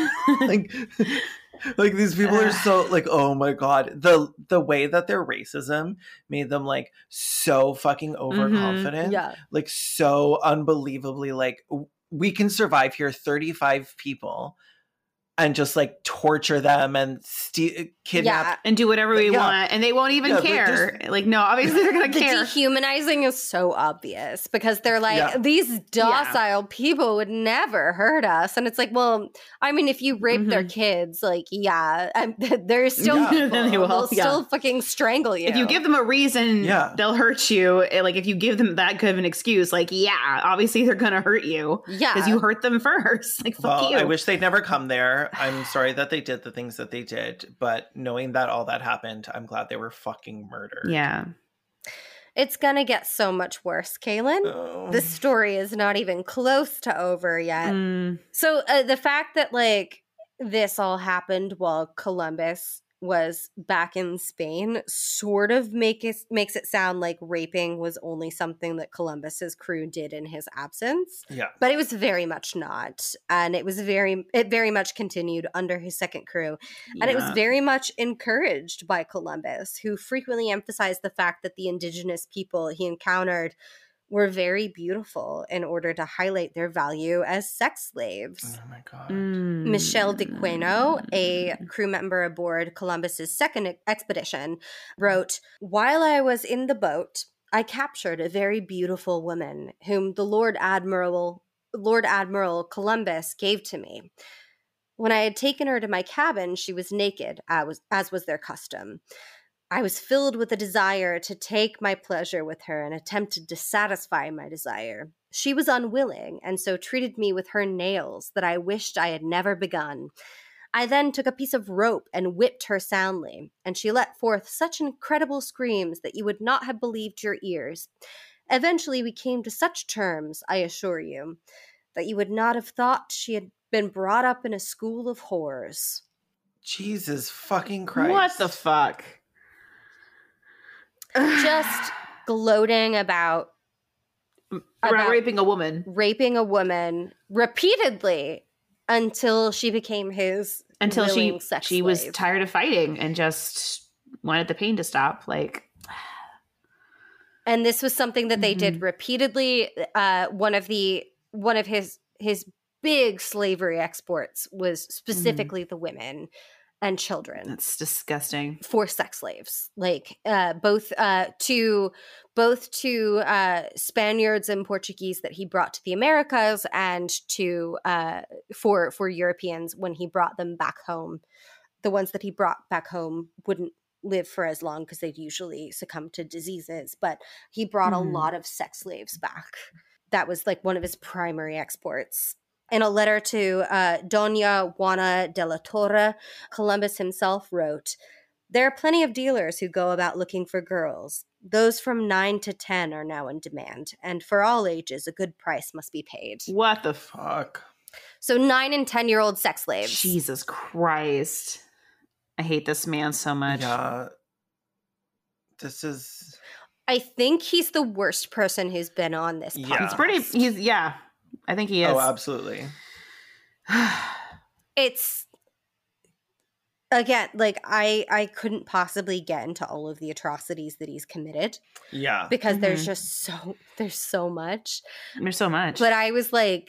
like these people are so like, oh my god, the way that their racism made them like so fucking overconfident, like so unbelievably like we can survive here, 35 people, and just like torture them and kidnap and do whatever we want, and they won't even like, care. Like, no, obviously they're gonna The care. dehumanizing is so obvious because they're like, these docile people would never hurt us. And it's like, well, I mean, if you rape their kids, like, they're still people. They will, They'll still fucking strangle you. If you give them a reason, they'll hurt you. Like, if you give them that good of an excuse, like, obviously they're gonna hurt you. Yeah. Because you hurt them first. Like, fuck you. I wish they'd never come there. I'm sorry that they did the things that they did, but knowing that all that happened, I'm glad they were fucking murdered. Yeah. It's gonna get so much worse, Kaylin. Oh. The story is not even close to over yet. So the fact that like this all happened while Columbus was back in Spain sort of makes it sound like raping was only something that Columbus's crew did in his absence. Yeah. But it was very much not. And it very much continued under his second crew. And it was very much encouraged by Columbus, who frequently emphasized the fact that the indigenous people he encountered were very beautiful in order to highlight their value as sex slaves. Oh my god. Michelle de Queno, a crew member aboard Columbus's second expedition, wrote, "While I was in the boat, I captured a very beautiful woman whom the Lord Admiral Columbus gave to me. When I had taken her to my cabin, she was naked, as was their custom. I was filled with a desire to take my pleasure with her and attempted to satisfy my desire. She was unwilling, and so treated me with her nails that I wished I had never begun. I then took a piece of rope and whipped her soundly, and she let forth such incredible screams that you would not have believed your ears. Eventually we came to such terms, I assure you, that you would not have thought she had been brought up in a school of horrors. Jesus fucking Christ. What the fuck? Just gloating about raping a woman. Raping a woman repeatedly until she became his Until willing sex she was slave. tired of fighting and just wanted the pain to stop. Like, And this was something that they did repeatedly. One of his big slavery exports was specifically the women and children. that's disgusting. For sex slaves, like both to Spaniards and Portuguese that he brought to the Americas, and to for Europeans when he brought them back home. The ones that he brought back home wouldn't live for as long because they'd usually succumb to diseases, but he brought a lot of sex slaves back. That was like one of his primary exports. In a letter to Doña Juana de la Torre, Columbus himself wrote, "There are plenty of dealers who go about looking for girls. Those from 9 to 10 are now in demand, and for all ages, a good price must be paid." What the Fuck. So 9 and 10-year-old sex slaves. Jesus Christ. I hate this man so much. Yeah. This is... I think he's the worst person who's been on this podcast. Yeah. I think he is. Oh, absolutely. It's, again, like I couldn't possibly get into all of the atrocities that he's committed Yeah. because there's so much. There's so much. But I was like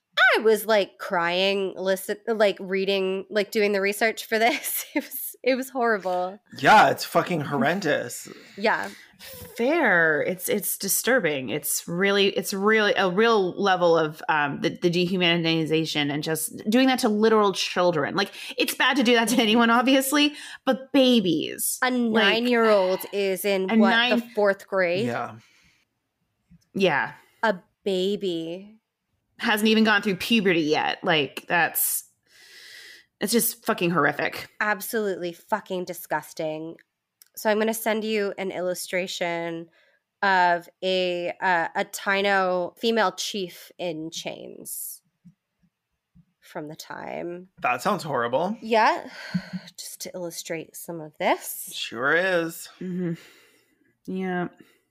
crying, reading, like doing the research for this. It was horrible. Yeah, it's fucking horrendous. Yeah. Fair. It's disturbing. It's really a real level of the dehumanization and just doing that to literal children. Like, it's bad to do that to anyone, obviously, but babies. A 9-year-old is in the 4th grade. Yeah. Yeah. A baby Hasn't even gone through puberty yet. Like, it's just fucking horrific. Absolutely fucking disgusting. So I'm going to send you an illustration of a Taino female chief in chains from the time. That sounds horrible. Yeah, just to illustrate some of this. Sure is. Mm-hmm. Yeah.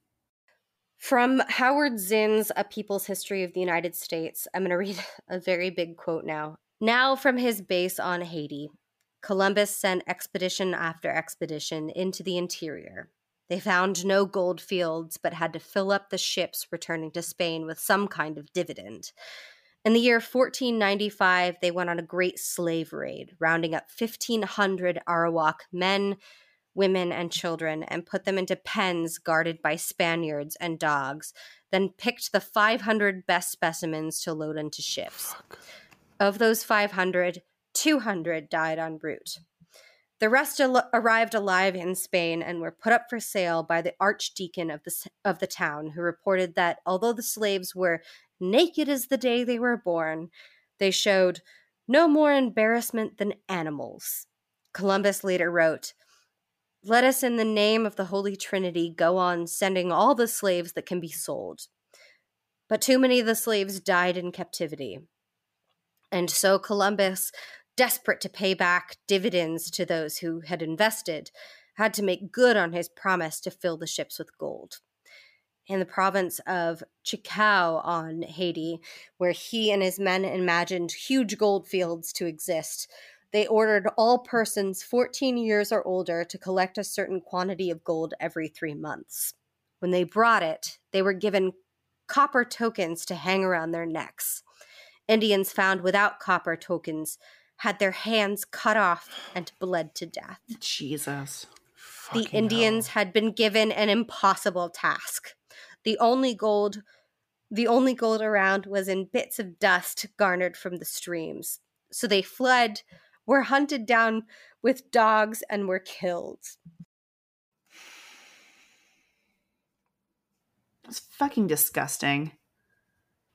From Howard Zinn's A People's History of the United States, I'm going to read a very big quote now. Now from his base on Haiti, Columbus sent expedition after expedition into the interior. They found no gold fields, but had to fill up the ships returning to Spain with some kind of dividend. In the year 1495, they went on a great slave raid, rounding up 1,500 Arawak men, women, and children, and put them into pens guarded by Spaniards and dogs, then picked the 500 best specimens to load into ships. Of those 500, 200 died en route. The rest arrived alive in Spain and were put up for sale by the archdeacon of the town, who reported that although the slaves were naked as the day they were born, they showed no more embarrassment than animals. Columbus later wrote, "Let us in the name of the Holy Trinity go on sending all the slaves that can be sold." But too many of the slaves died in captivity. And so Columbus, desperate to pay back dividends to those who had invested, had to make good on his promise to fill the ships with gold. In the province of Chicao on Haiti, where he and his men imagined huge gold fields to exist, they ordered all persons 14 years or older to collect a certain quantity of gold every 3 months. When they brought it, they were given copper tokens to hang around their necks. Indians found without copper tokens had their hands cut off and bled to death. Jesus. The Indians had been given an impossible task. The only gold around was in bits of dust garnered from the streams. So they fled, were hunted down with dogs, and were killed. It's fucking disgusting.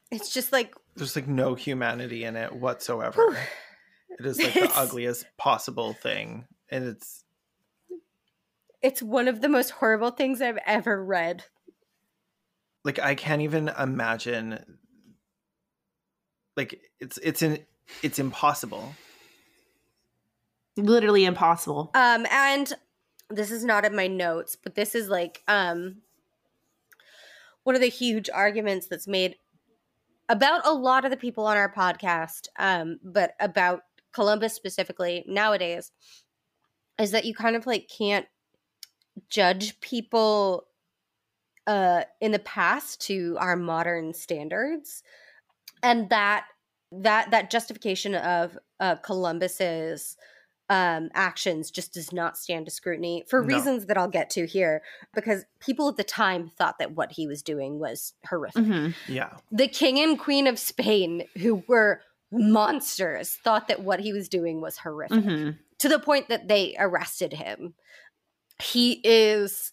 It's just like, There's like no humanity in it whatsoever. It is like the ugliest possible thing. And it's one of the most horrible things I've ever read. like, I can't even imagine. Like, it's impossible. Literally impossible. And this is not in my notes, but this is like one of the huge arguments that's made about a lot of the people on our podcast, but about Columbus specifically nowadays, is that you kind of like can't judge people in the past to our modern standards, and that justification of Columbus's actions just does not stand to scrutiny for reasons that I'll get to here, because people at the time thought that what he was doing was horrific. Mm-hmm. Yeah. The king and queen of Spain, who were monsters, thought that what he was doing was horrific, Mm-hmm. to the point that they arrested him. He is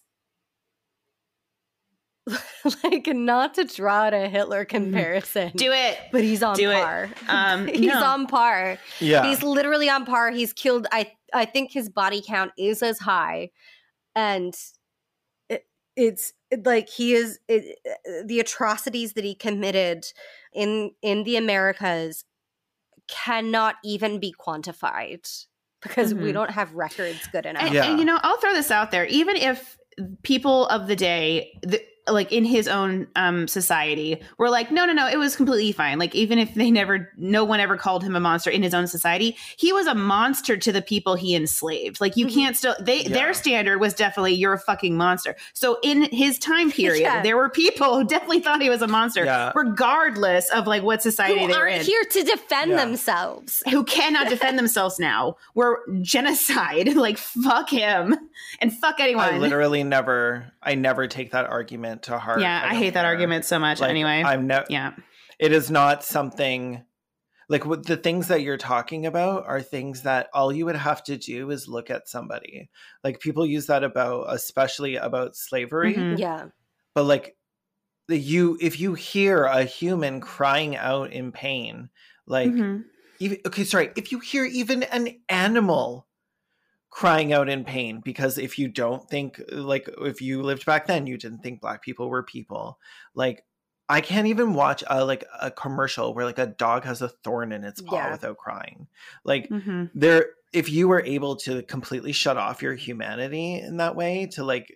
like, not to draw a Hitler comparison. Do it. But he's on Do it. par. He's No. on par. Yeah. He's literally on par. He's killed. I think his body count is as high, and it's like the atrocities that he committed in the Americas cannot even be quantified, because we Mhm. don't have records good enough. And, Yeah. and, you know, I'll throw this out there. Even if people of the day, like in his own society, were like, no, it was completely fine. Like, even if no one ever called him a monster in his own society, he was a monster to the people he enslaved. Like, you can't their standard was definitely, you're a fucking monster. So in his time period, Yeah. there were people who definitely thought he was a monster, Yeah. regardless of like what society Who they were aren't in. here to defend Yeah. themselves. Who cannot defend themselves now. We're genocide. Like, fuck him and fuck anyone. I literally never take that argument to heart. Yeah, I don't hate that care. argument so much. Like, Anyway, yeah, It is not something like what the things that you're talking about are things that all you would have to do is look at somebody. Like, people use that especially about slavery, Mhm. Yeah. but like if you hear a human crying out in pain, like Mhm. if you hear even an animal crying out in pain, because if you don't think, like, if you lived back then, you didn't think Black people were people. Like, I can't even watch a commercial where like a dog has a thorn in its paw Yeah. without crying. Like, Mhm. if you were able to completely shut off your humanity in that way,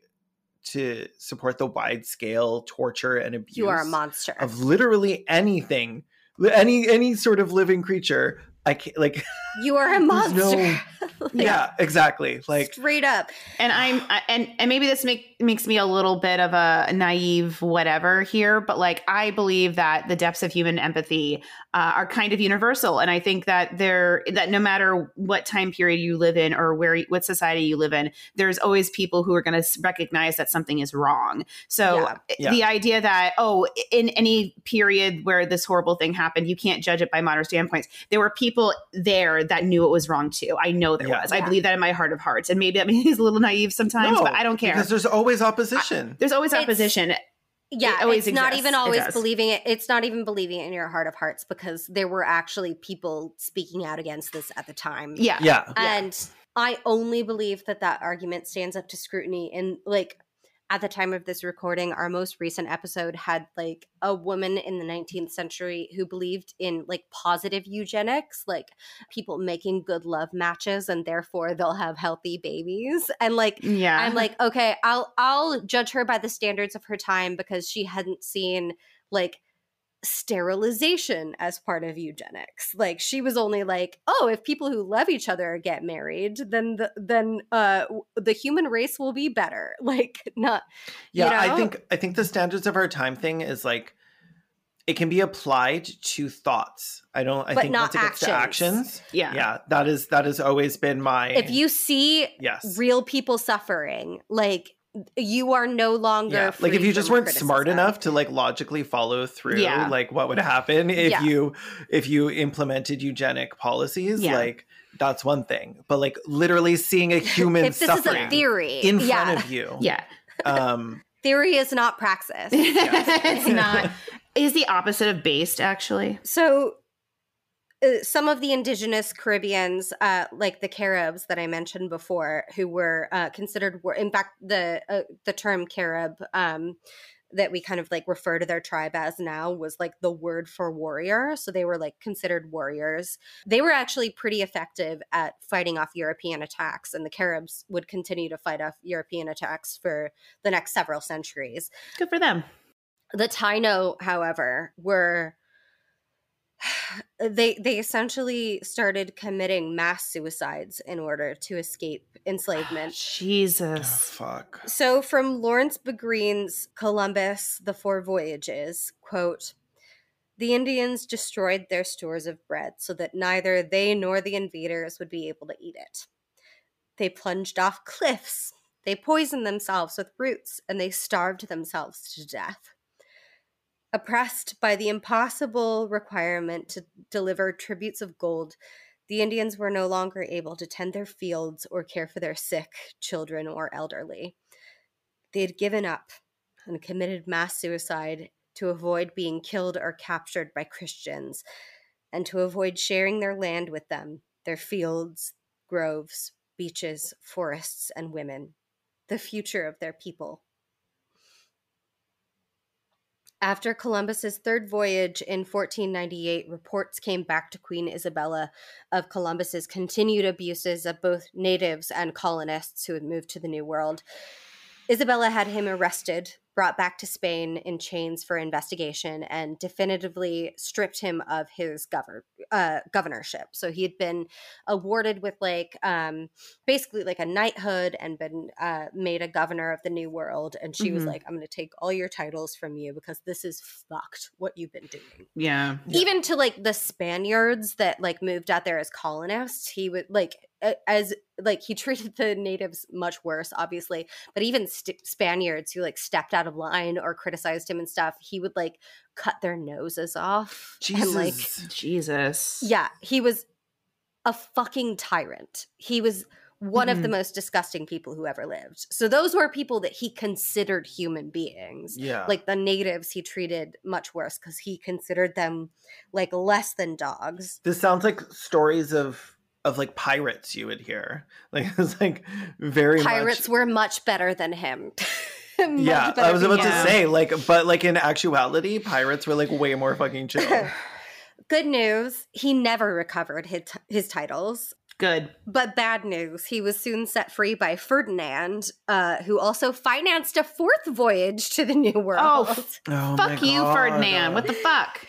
to support the wide scale torture and abuse You are a monster. of literally anything, any sort of living creature, I can't, like, You are a there's monster. no- yeah, exactly. Like, Straight up. And and maybe this makes me a little bit of a naive whatever here, but like, I believe that the depths of human empathy are kind of universal, and I think that that no matter what time period you live in or what society you live in, there's always people who are going to recognize that something is wrong. So Yeah. the idea that in any period where this horrible thing happened, you can't judge it by modern standpoints. There were people there that knew it was wrong too. I know there was. I believe that in my heart of hearts, and maybe that means he's a little naive sometimes, but I don't care. because there's always opposition. There's always opposition. Yeah, It always it's not exists. even It always does. believing it. It's not even believing it in your heart of hearts, because there were actually people speaking out against this at the time. Yeah. Yeah. And I only believe that argument stands up to scrutiny. And like, at the time of this recording, our most recent episode had like a woman in the 19th century who believed in like positive eugenics, like people making good love matches and therefore they'll have healthy babies. And like, Yeah. I'm like, okay, I'll judge her by the standards of her time, because she hadn't seen like sterilization as part of eugenics. Like, she was only like, oh, if people who love each other get married, then the human race will be better. Like, not, Yeah, you know? I think the standards of our time thing is like, it can be applied to thoughts. I But think not once it gets to actions, Yeah. that has always been my. If you see yes, real people suffering, like, you are no longer yeah, like if free you just from weren't smart criticism. enough to like logically follow through, Yeah. like what would happen if Yeah. you implemented eugenic policies, Yeah. like that's one thing. But like literally seeing a human If this suffering is a theory, in front yeah. of you, Yeah. um, Theory is not praxis. It's not. is the opposite of based, actually. So some of the indigenous Caribbeans, like the Caribs that I mentioned before, who were considered, in fact, the term Carib that we kind of like refer to their tribe as now was like the word for warrior. So they were like considered warriors. They were actually pretty effective at fighting off European attacks, and the Caribs would continue to fight off European attacks for the next several centuries. Good for them. The Taino, however, were they essentially started committing mass suicides in order to escape enslavement. Jesus. Fuck. So from Lawrence Begreen's Columbus, The Four Voyages, quote, "The Indians destroyed their stores of bread so that neither they nor the invaders would be able to eat it. They plunged off cliffs, they poisoned themselves with roots, and they starved themselves to death. Oppressed by the impossible requirement to deliver tributes of gold, the Indians were no longer able to tend their fields or care for their sick, children, or elderly. They had given up and committed mass suicide to avoid being killed or captured by Christians, and to avoid sharing their land with them, their fields, groves, beaches, forests, and women, the future of their people." After Columbus's third voyage in 1498, reports came back to Queen Isabella of Columbus's continued abuses of both natives and colonists who had moved to the New World. Isabella had him arrested, brought back to Spain in chains for investigation, and definitively stripped him of his governorship. So he had been awarded with basically like a knighthood and been made a governor of the New World. And she was like, "I'm going to take all your titles from you because this is fucked what you've been doing." Yeah. Even to like the Spaniards that like moved out there as colonists, he would he treated the natives much worse, obviously, but even Spaniards who like stepped out of line or criticized him and stuff, he would like cut their noses off. Jesus. And like, Jesus. yeah, he was a fucking tyrant. He was one of the most disgusting people who ever lived. So those were people that he considered human beings. Yeah. Like the natives he treated much worse because he considered them like less than dogs. This sounds like stories of like pirates you would hear. Like it's like very Pirates much... were much better than him. Yeah, I was about to say but like in actuality, pirates were like way more fucking chill. Good news, he never recovered his titles. Good. But bad news, he was soon set free by Ferdinand, who also financed a fourth voyage to the New World. Oh, Fuck you, Ferdinand. What the fuck?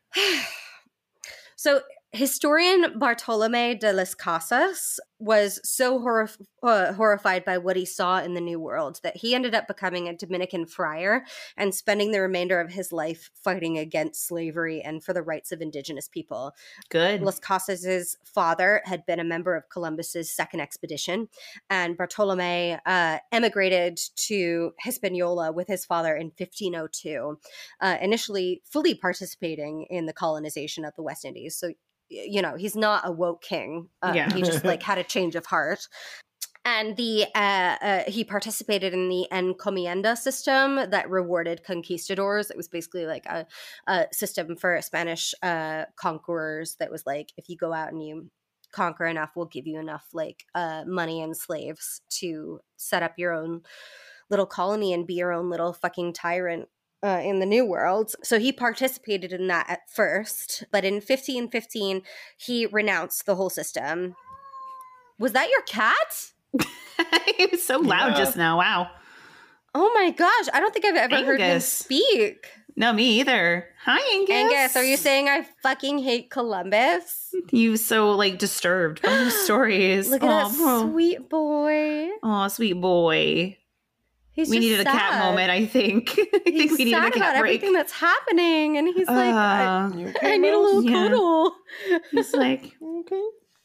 So historian Bartolome de las Casas was so horrified by what he saw in the New World that he ended up becoming a Dominican friar and spending the remainder of his life fighting against slavery and for the rights of indigenous people. Good. Las Casas's father had been a member of Columbus's second expedition, and Bartolome emigrated to Hispaniola with his father in 1502, initially fully participating in the colonization of the West Indies. So, you know, he's not a woke king. He just like had a change of heart. And he participated in the encomienda system that rewarded conquistadors. It was basically like a system for Spanish conquerors that was like, if you go out and you conquer enough, we'll give you enough like money and slaves to set up your own little colony and be your own little fucking tyrant in the New World. So he participated in that at first, but in 1515, he renounced the whole system. Was that your cat? It was so loud just now. Wow. Oh my gosh. I don't think I've ever heard him Angus. speak. No, me either. Hi, Angus. Angus, are you saying I fucking hate Columbus? You so like disturbed by the stories. Look at that sweet boy. Oh, sweet boy. He's We just needed a cat sad. moment, I think. I think He's we needed sad a cat about break. everything that's happening, and he's like, I need a little Yeah. cuddle. He's like, Okay.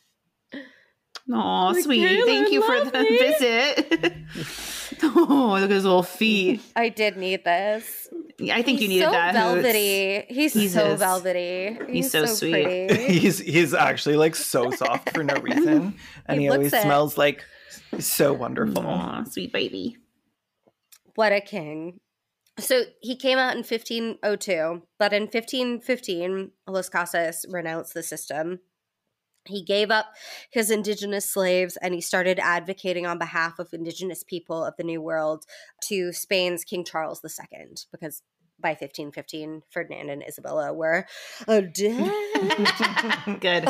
oh, Like, sweet. Kaylin, Thank you for love the me. visit. Oh, look at his little feet. I did need this. I think you He's needed so that. Hoots. velvety. He's so Jesus. velvety. He's so sweet. Pretty. He's actually like so soft for no reason, and He he always looks it. smells like so wonderful. Aw, sweet baby. What a king. So he came out in 1502, but in 1515, Las Casas renounced the system. He gave up his indigenous slaves and he started advocating on behalf of indigenous people of the New World to Spain's King Charles II, because by 1515, Ferdinand and Isabella were dead. Good.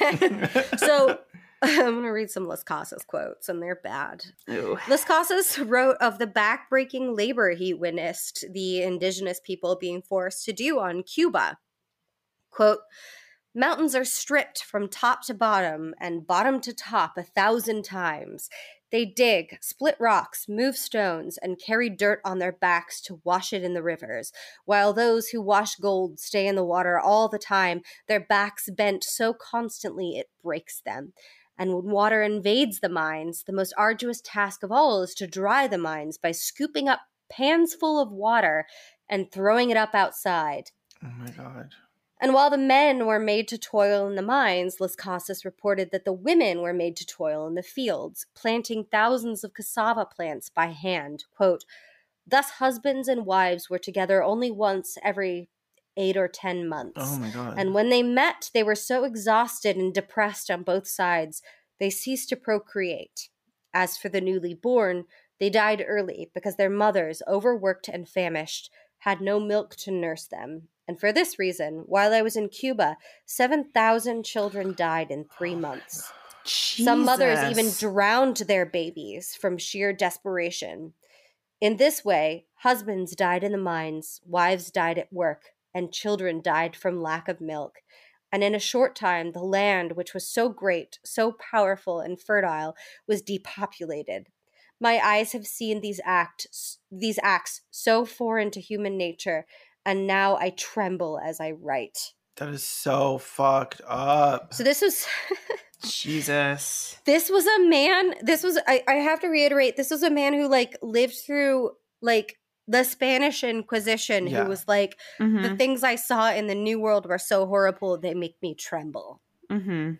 So I'm going to read some Las Casas quotes, and they're bad. Ooh. Las Casas wrote of the backbreaking labor he witnessed the indigenous people being forced to do on Cuba. Quote, "Mountains are stripped from top to bottom and bottom to top 1,000 times. They dig, split rocks, move stones, and carry dirt on their backs to wash it in the rivers, while those who wash gold stay in the water all the time, their backs bent so constantly it breaks them. And when water invades the mines, the most arduous task of all is to dry the mines by scooping up pans full of water and throwing it up outside. Oh my God. And while the men were made to toil in the mines, Las Casas reported that the women were made to toil in the fields, planting thousands of cassava plants by hand. Quote, thus husbands and wives were together only once every 8 or 10 months. Oh my God. And when they met, they were so exhausted and depressed on both sides, they ceased to procreate. As for the newly born, they died early because their mothers, overworked and famished, had no milk to nurse them. And for this reason, while I was in Cuba, 7,000 children died in 3 months. Some mothers even drowned their babies from sheer desperation. In this way, husbands died in the mines, wives died at work, and children died from lack of milk. And in a short time, the land, which was so great, so powerful and fertile, was depopulated. My eyes have seen these acts so foreign to human nature, and now I tremble as I write. That is so fucked up. So this was... Jesus. This was a man, I have to reiterate, this was a man who, like, lived through, like, the Spanish Inquisition, Yeah. who was like, Mhm. the things I saw in the New World were so horrible, they make me tremble. Mm-hmm.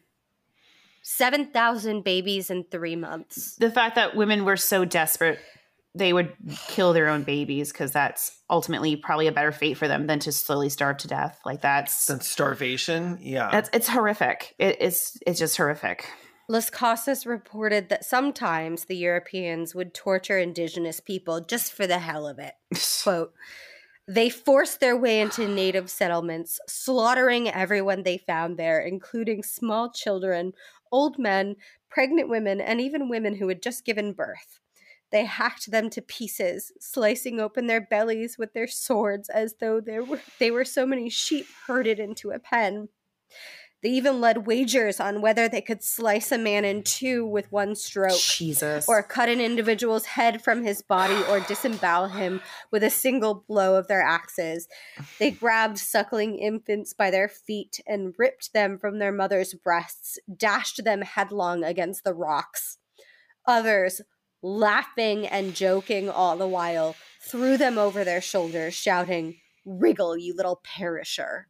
7,000 babies in 3 months. The fact that women were so desperate, they would kill their own babies because that's ultimately probably a better fate for them than to slowly starve to death. Like that's Starvation. Yeah. it's horrific. It's just horrific. Las Casas reported that sometimes the Europeans would torture indigenous people just for the hell of it. Quote, they forced their way into native settlements, slaughtering everyone they found there, including small children, old men, pregnant women, and even women who had just given birth. They hacked them to pieces, slicing open their bellies with their swords as though they were so many sheep herded into a pen. They even led wagers on whether they could slice a man in two with one stroke. Jesus. Or cut an individual's head from his body or disembowel him with a single blow of their axes. They grabbed suckling infants by their feet and ripped them from their mothers' breasts, dashed them headlong against the rocks. Others, laughing and joking all the while, threw them over their shoulders, shouting, "Wriggle, you little perisher."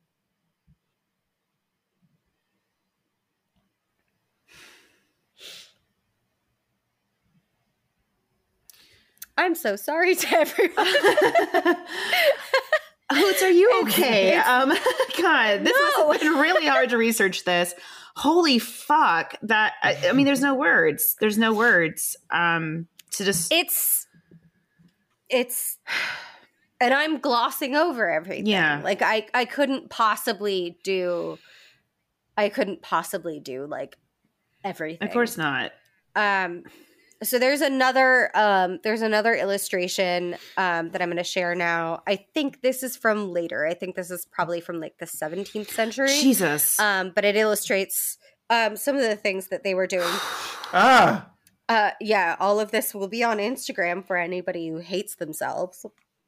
I'm so sorry to everyone. Hoots, are you okay? God, this No. has been really hard to research this. Holy fuck! That I mean, there's no words. There's no words. To just It's, and I'm glossing over everything. Yeah. Like I couldn't possibly do like everything. of course not. So there's another illustration that I'm going to share now. I think this is from later. I think this is probably from like the 17th century. Jesus. But it illustrates some of the things that they were doing. Yeah, all of this will be on Instagram for anybody who hates themselves.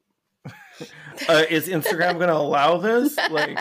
Is Instagram going to allow this? Like,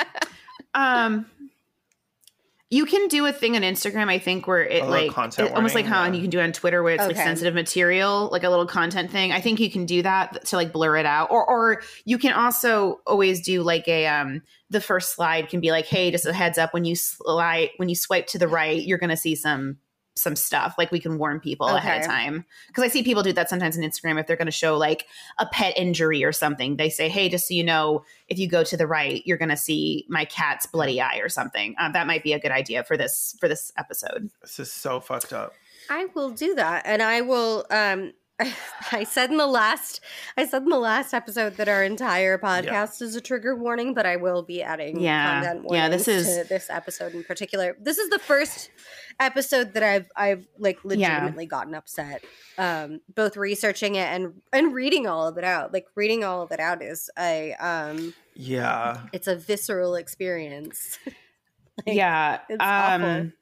you can do a thing on Instagram, I think, where it little like content almost like warning, how yeah. you can do it on Twitter, where it's like Okay. sensitive material, like a little content thing. I think you can do that to like blur it out, or you can also always do like a the first slide can be like, hey, just a heads up when you swipe to the right, you're gonna see some some stuff. Like we can warn people ahead of time. Because I see people do that sometimes on Instagram if they're going to show like a pet injury or something. They say, hey, just so you know, if you go to the right, you're going to see my cat's bloody eye or something. That might be a good idea for this episode. This is so fucked up. I will do that, and I will. I said in the last episode that our entire podcast is a trigger warning, but I will be adding content warnings to this episode in particular. This is the first episode that I've like legitimately gotten upset. Both researching it and reading all of it out. Like reading all of it out is it's a visceral experience. It's awful.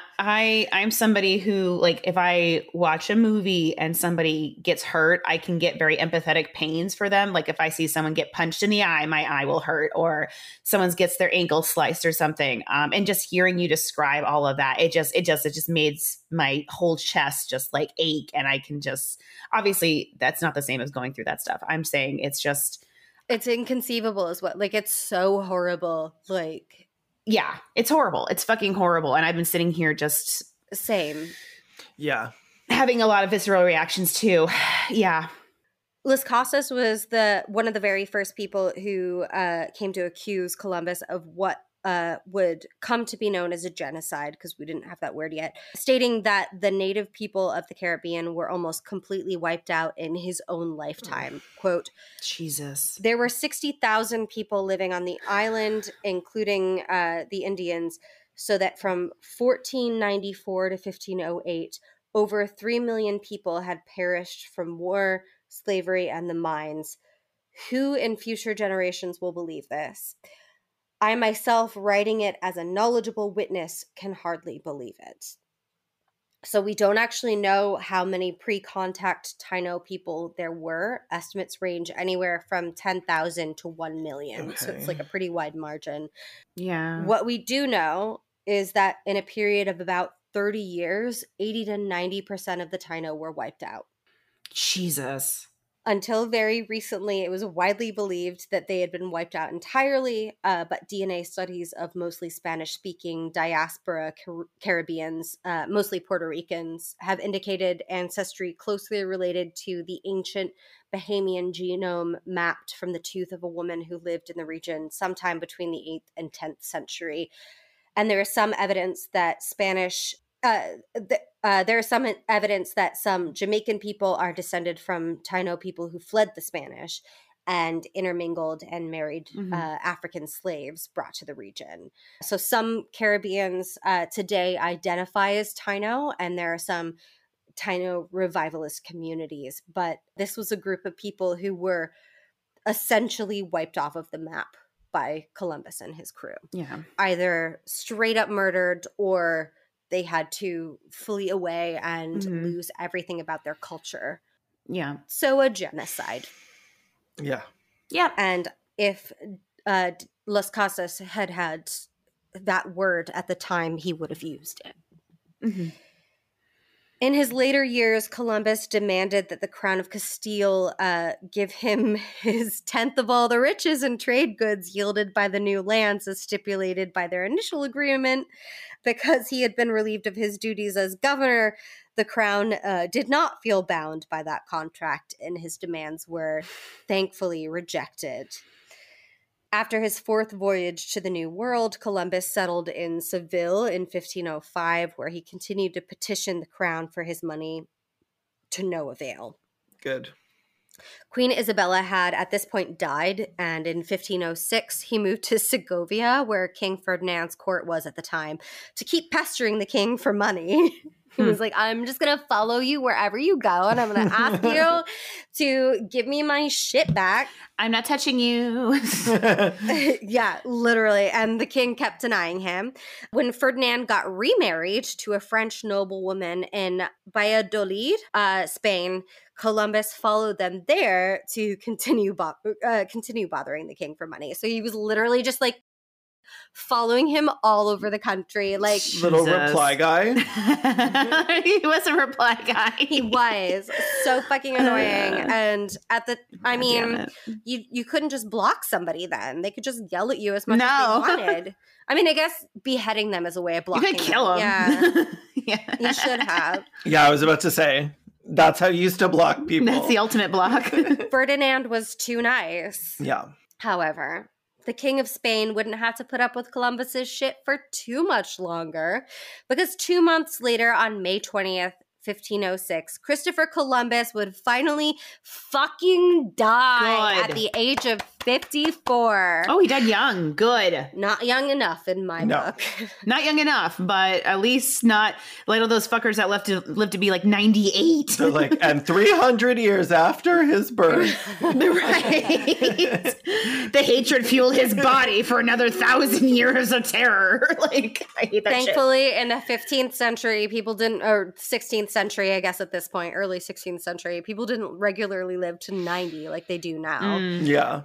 I'm somebody who, like, if I watch a movie and somebody gets hurt, I can get very empathetic pains for them. Like if I see someone get punched in the eye, my eye will hurt, or someone gets their ankle sliced or something. And just hearing you describe all of that, it just made my whole chest just like ache. And I can just, obviously that's not the same as going through that stuff. I'm saying it's inconceivable as well. Like it's so horrible. Like, yeah, it's horrible. It's fucking horrible. And I've been sitting here just same. Yeah. Having a lot of visceral reactions too. Yeah. Las Casas was one of the very first people who came to accuse Columbus of what would come to be known as a genocide, because we didn't have that word yet, stating that the native people of the Caribbean were almost completely wiped out in his own lifetime. Quote, Jesus. There were 60,000 people living on the island, including the Indians, so that from 1494 to 1508, over 3 million people had perished from war, slavery, and the mines. Who in future generations will believe this? I myself, writing it as a knowledgeable witness, can hardly believe it. So we don't actually know how many pre-contact Taino people there were. Estimates range anywhere from 10,000 to 1 million. Okay. So it's like a pretty wide margin. Yeah. What we do know is that in a period of about 30 years, 80 to 90% of the Taino were wiped out. Jesus. Until very recently, it was widely believed that they had been wiped out entirely, but DNA studies of mostly Spanish-speaking diaspora Caribbeans, mostly Puerto Ricans, have indicated ancestry closely related to the ancient Bahamian genome mapped from the tooth of a woman who lived in the region sometime between the 8th and 10th century. And there is some evidence that there is some evidence that some Jamaican people are descended from Taino people who fled the Spanish and intermingled and married African slaves brought to the region. So some Caribbeans today identify as Taino, and there are some Taino revivalist communities. But this was a group of people who were essentially wiped off of the map by Columbus and his crew. Yeah. Either straight up murdered, or they had to flee away and lose everything about their culture. Yeah. So a genocide. Yeah. Yeah. And if Las Casas had that word at the time, he would have used it. Mm-hmm. In his later years, Columbus demanded that the Crown of Castile give him his tenth of all the riches and trade goods yielded by the new lands as stipulated by their initial agreement. Because he had been relieved of his duties as governor, the Crown did not feel bound by that contract, and his demands were thankfully rejected. After his fourth voyage to the New World, Columbus settled in Seville in 1505, where he continued to petition the crown for his money to no avail. Good. Queen Isabella had at this point died, and in 1506 he moved to Segovia, where King Ferdinand's court was at the time, to keep pestering the king for money. He was like, I'm just going to follow you wherever you go, and I'm going to ask you to give me my shit back. I'm not touching you. Yeah, literally. And the king kept denying him. When Ferdinand got remarried to a French noblewoman in Valladolid, Spain, Columbus followed them there to continue bothering the king for money. So he was literally just like following him all over the country. Like, Little Jesus. reply guy. He was a reply guy. he was so fucking annoying. And Damn it. you couldn't just block somebody then. They could just yell at you as much as No. they wanted. I mean, I guess beheading them is a way of You blocking could kill him. Yeah, Yeah. you should have. Yeah, I was about to say. That's how you used to block people. That's the ultimate block. Ferdinand was too nice. Yeah. However, the King of Spain wouldn't have to put up with Columbus's shit for too much longer, because 2 months later, on May 20th, 1506, Christopher Columbus would finally fucking die Good. at the age of 54. Oh, he died young. Good. Not young enough in my No. book. Not young enough, but at least not like all those fuckers that live to be like 98. So like, and 300 years after his birth. Right. The hatred fueled his body for another 1,000 years of terror. Like, I hate that shit. Thankfully, in the 15th century, people didn't, or 16th century, I guess at this point, early 16th century, people didn't regularly live to 90 like they do now. Yeah.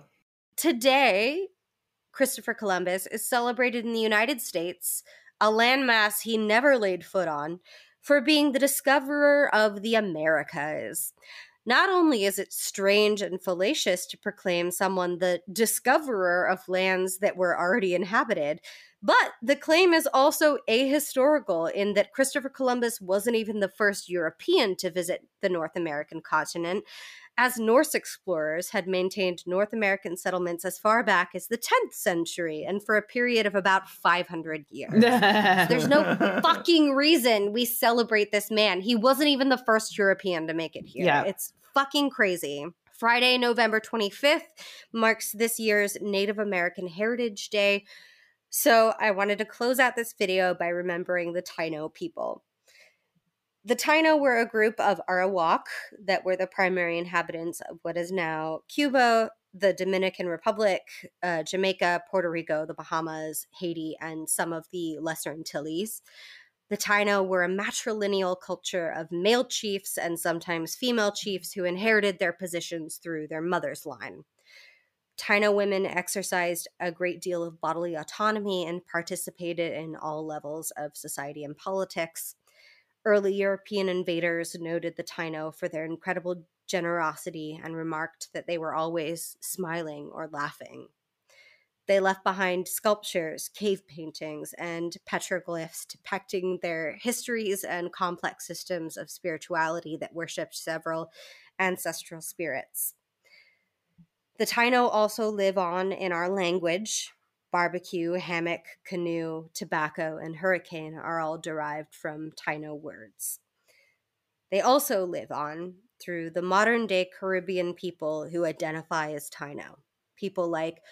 Today, Christopher Columbus is celebrated in the United States, a landmass he never laid foot on, for being the discoverer of the Americas. Not only is it strange and fallacious to proclaim someone the discoverer of lands that were already inhabited, but the claim is also ahistorical in that Christopher Columbus wasn't even the first European to visit the North American continent, as Norse explorers had maintained North American settlements as far back as the 10th century and for a period of about 500 years. There's no fucking reason we celebrate this man. He wasn't even the first European to make it here. Yeah. It's fucking crazy. Friday, November 25th marks this year's Native American Heritage Day. So I wanted to close out this video by remembering the Taino people. The Taino were a group of Arawak that were the primary inhabitants of what is now Cuba, the Dominican Republic, Jamaica, Puerto Rico, the Bahamas, Haiti, and some of the Lesser Antilles. The Taino were a matrilineal culture of male chiefs and sometimes female chiefs who inherited their positions through their mother's line. Taino women exercised a great deal of bodily autonomy and participated in all levels of society and politics. Early European invaders noted the Taino for their incredible generosity and remarked that they were always smiling or laughing. They left behind sculptures, cave paintings, and petroglyphs depicting their histories and complex systems of spirituality that worshipped several ancestral spirits. The Taino also live on in our language. Barbecue, hammock, canoe, tobacco, and hurricane are all derived from Taino words. They also live on through the modern-day Caribbean people who identify as Taino. People like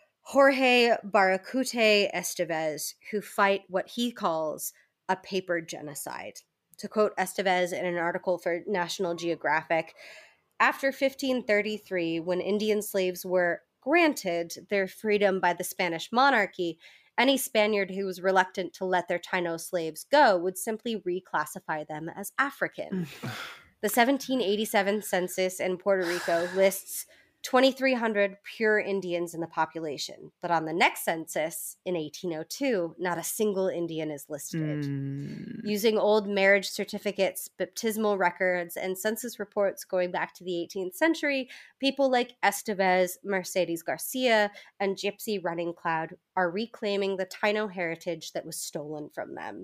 Jorge Baracute Estevez, who fight what he calls a paper genocide. To quote Estevez in an article for National Geographic, after 1533, when Indian slaves were granted their freedom by the Spanish monarchy, any Spaniard who was reluctant to let their Taino slaves go would simply reclassify them as African. The 1787 census in Puerto Rico lists 2,300 pure Indians in the population, but on the next census in 1802, not a single Indian is listed. Using old marriage certificates, baptismal records, and census reports going back to the 18th century, people like Estevez, Mercedes Garcia, and Gypsy Running Cloud are reclaiming the Taino heritage that was stolen from them.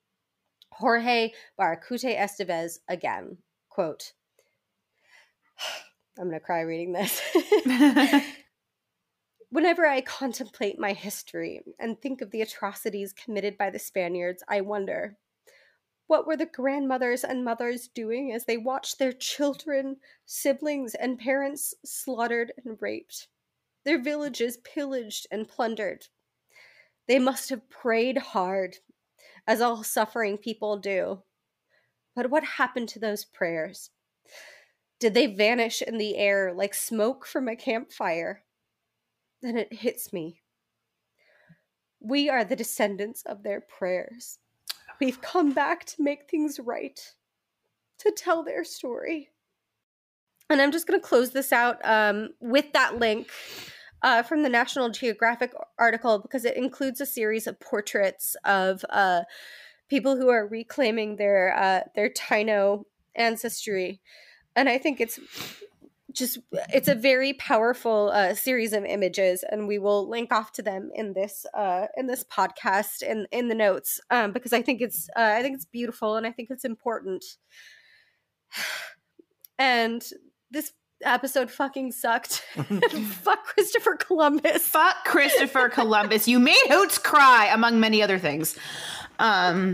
Jorge Baracute Estevez again, quote, I'm going to cry reading this. Whenever I contemplate my history and think of the atrocities committed by the Spaniards, I wonder, what were the grandmothers and mothers doing as they watched their children, siblings, and parents slaughtered and raped, their villages pillaged and plundered? They must have prayed hard, as all suffering people do. But what happened to those prayers? Did they vanish in the air like smoke from a campfire? Then it hits me. We are the descendants of their prayers. We've come back to make things right, to tell their story. And I'm just going to close this out with that link from the National Geographic article, because it includes a series of portraits of people who are reclaiming their Taino ancestry, and I think it's a very powerful series of images, and we will link off to them in this podcast in the notes, because I think it's beautiful, and I think it's important. And this episode fucking sucked. Fuck Christopher Columbus. Fuck Christopher Columbus. You made Hoots cry, among many other things. Several times.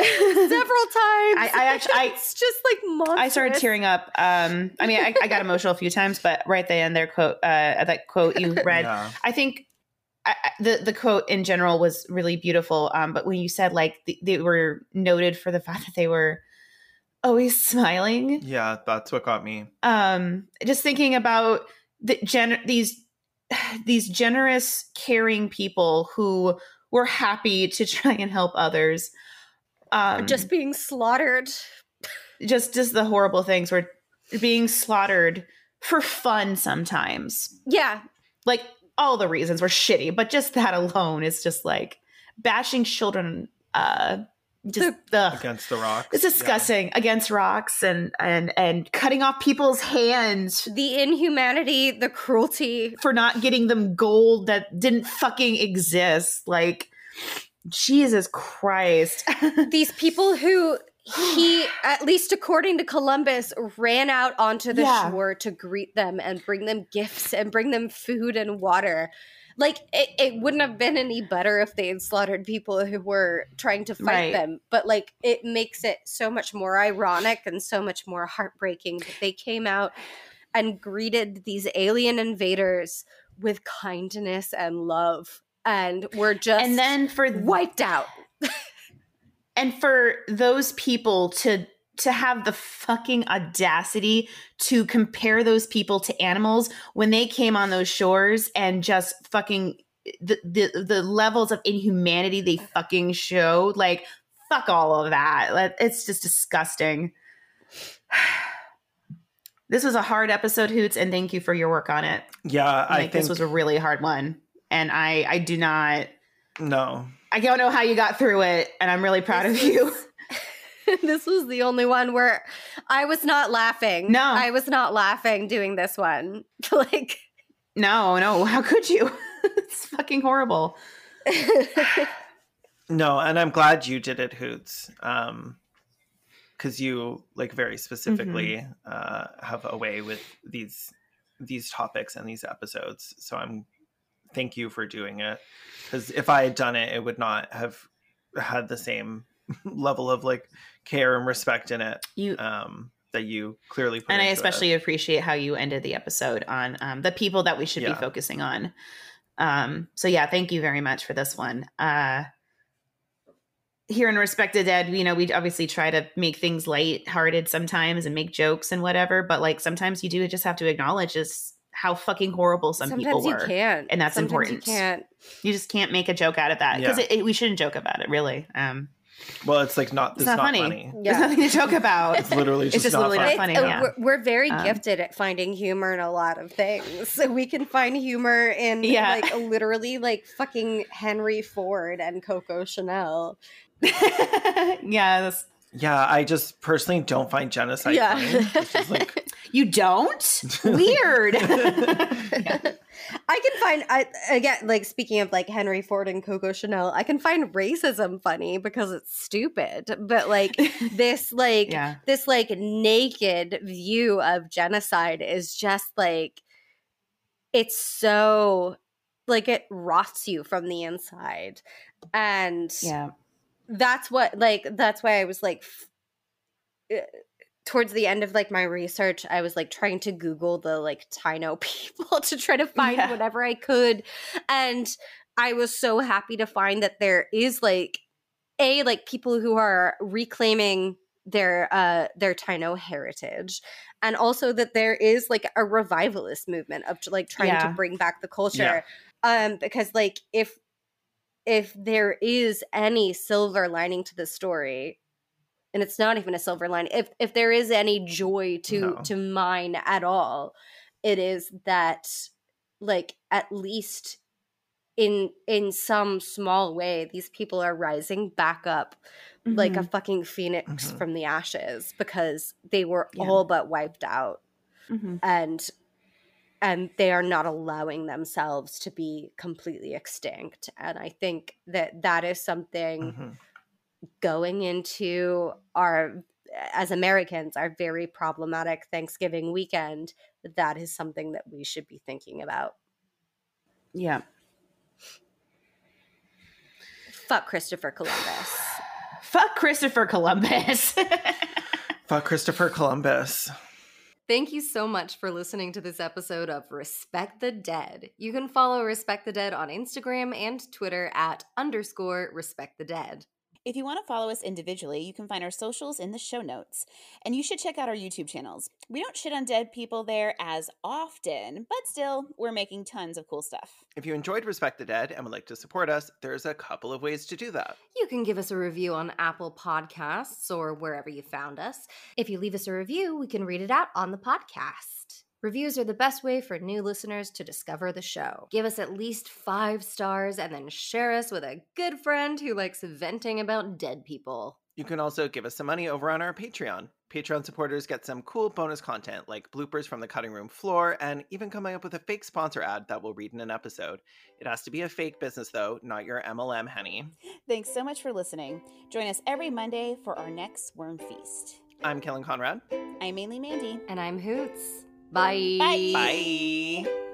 It's just like monstrous. I started tearing up. I mean, I got emotional a few times, but right at the end there, that quote you read, yeah. I think the quote in general was really beautiful. But when you said like they were noted for the fact that they were always smiling. Yeah, that's what got me. Just thinking about these generous, caring people who were happy to try and help others. Just being slaughtered. Just the horrible things were being slaughtered for fun sometimes. Yeah. Like all the reasons were shitty, but just that alone is just like bashing children against the rocks. It's disgusting. Yeah. Against rocks and cutting off people's hands. The inhumanity, the cruelty. For not getting them gold that didn't fucking exist. Like, Jesus Christ. These people who he, at least according to Columbus, ran out onto the shore to greet them and bring them gifts and bring them food and water. Like, it wouldn't have been any better if they had slaughtered people who were trying to fight them. But, like, it makes it so much more ironic and so much more heartbreaking that they came out and greeted these alien invaders with kindness and love. And were just wiped out. And for those people to have the fucking audacity to compare those people to animals when they came on those shores and just fucking the levels of inhumanity they fucking showed, like, fuck all of that. It's just disgusting. This was a hard episode, Hoots, and thank you for your work on it. Yeah, I think this was a really hard one. And I do not know. I don't know how you got through it, and I'm really proud of you. This was the only one where I was not laughing. No. I was not laughing doing this one. Like, no, how could you? It's fucking horrible. No, and I'm glad you did it, Hoots. Because you, like, very specifically have a way with these topics and these episodes. So thank you for doing it, because if I had done it, it would not have had the same level of like care and respect in it that you clearly put. And I into especially it. appreciate how you ended the episode on the people that we should be focusing on. So yeah, thank you very much for this one. Here in Respect the Dead, we obviously try to make things lighthearted sometimes and make jokes and whatever, but like sometimes you do just have to acknowledge just how fucking horrible sometimes people were. You can't. And that's sometimes important. You can't. You just can't make a joke out of that because we shouldn't joke about it, really. Well, it's like it's not funny. Yeah. There's nothing to joke about. It's literally just literally not funny. We're very gifted at finding humor in a lot of things. So we can find humor in like literally like fucking Henry Ford and Coco Chanel. Yes. Yeah, I just personally don't find genocide funny. It's just like, you don't? Weird. I can find, again, like speaking of like Henry Ford and Coco Chanel, I can find racism funny because it's stupid. But like this naked view of genocide is just like, it's so like it rots you from the inside. And that's why I was like, towards the end of like my research, I was like trying to Google the like Taino people to try to find whatever I could. And I was so happy to find that there is like people who are reclaiming their Taino heritage. And also that there is like a revivalist movement of like trying to bring back the culture. Because like if there is any silver lining to the story, and it's not even a silver lining, if there is any joy to mine at all, it is that like at least in some small way, these people are rising back up like a fucking phoenix from the ashes, because they were all but wiped out. And they are not allowing themselves to be completely extinct. And I think that is something going into our, as Americans, our very problematic Thanksgiving weekend, that is something that we should be thinking about. Yeah. Fuck Christopher Columbus. Fuck Christopher Columbus. Fuck Christopher Columbus. Thank you so much for listening to this episode of Respect the Dead. You can follow Respect the Dead on Instagram and Twitter at _Respect the Dead. If you want to follow us individually, you can find our socials in the show notes. And you should check out our YouTube channels. We don't shit on dead people there as often, but still, we're making tons of cool stuff. If you enjoyed Respect the Dead and would like to support us, there's a couple of ways to do that. You can give us a review on Apple Podcasts or wherever you found us. If you leave us a review, we can read it out on the podcast. Reviews are the best way for new listeners to discover the show. Give us at least 5 stars and then share us with a good friend who likes venting about dead people. You can also give us some money over on our Patreon. Patreon supporters get some cool bonus content like bloopers from the cutting room floor and even coming up with a fake sponsor ad that we'll read in an episode. It has to be a fake business though, not your MLM, Henny. Thanks so much for listening. Join us every Monday for our next Worm Feast. I'm Kellen Conrad. I'm Mainly Mandy. And I'm Hoots. Bye. Bye. Bye.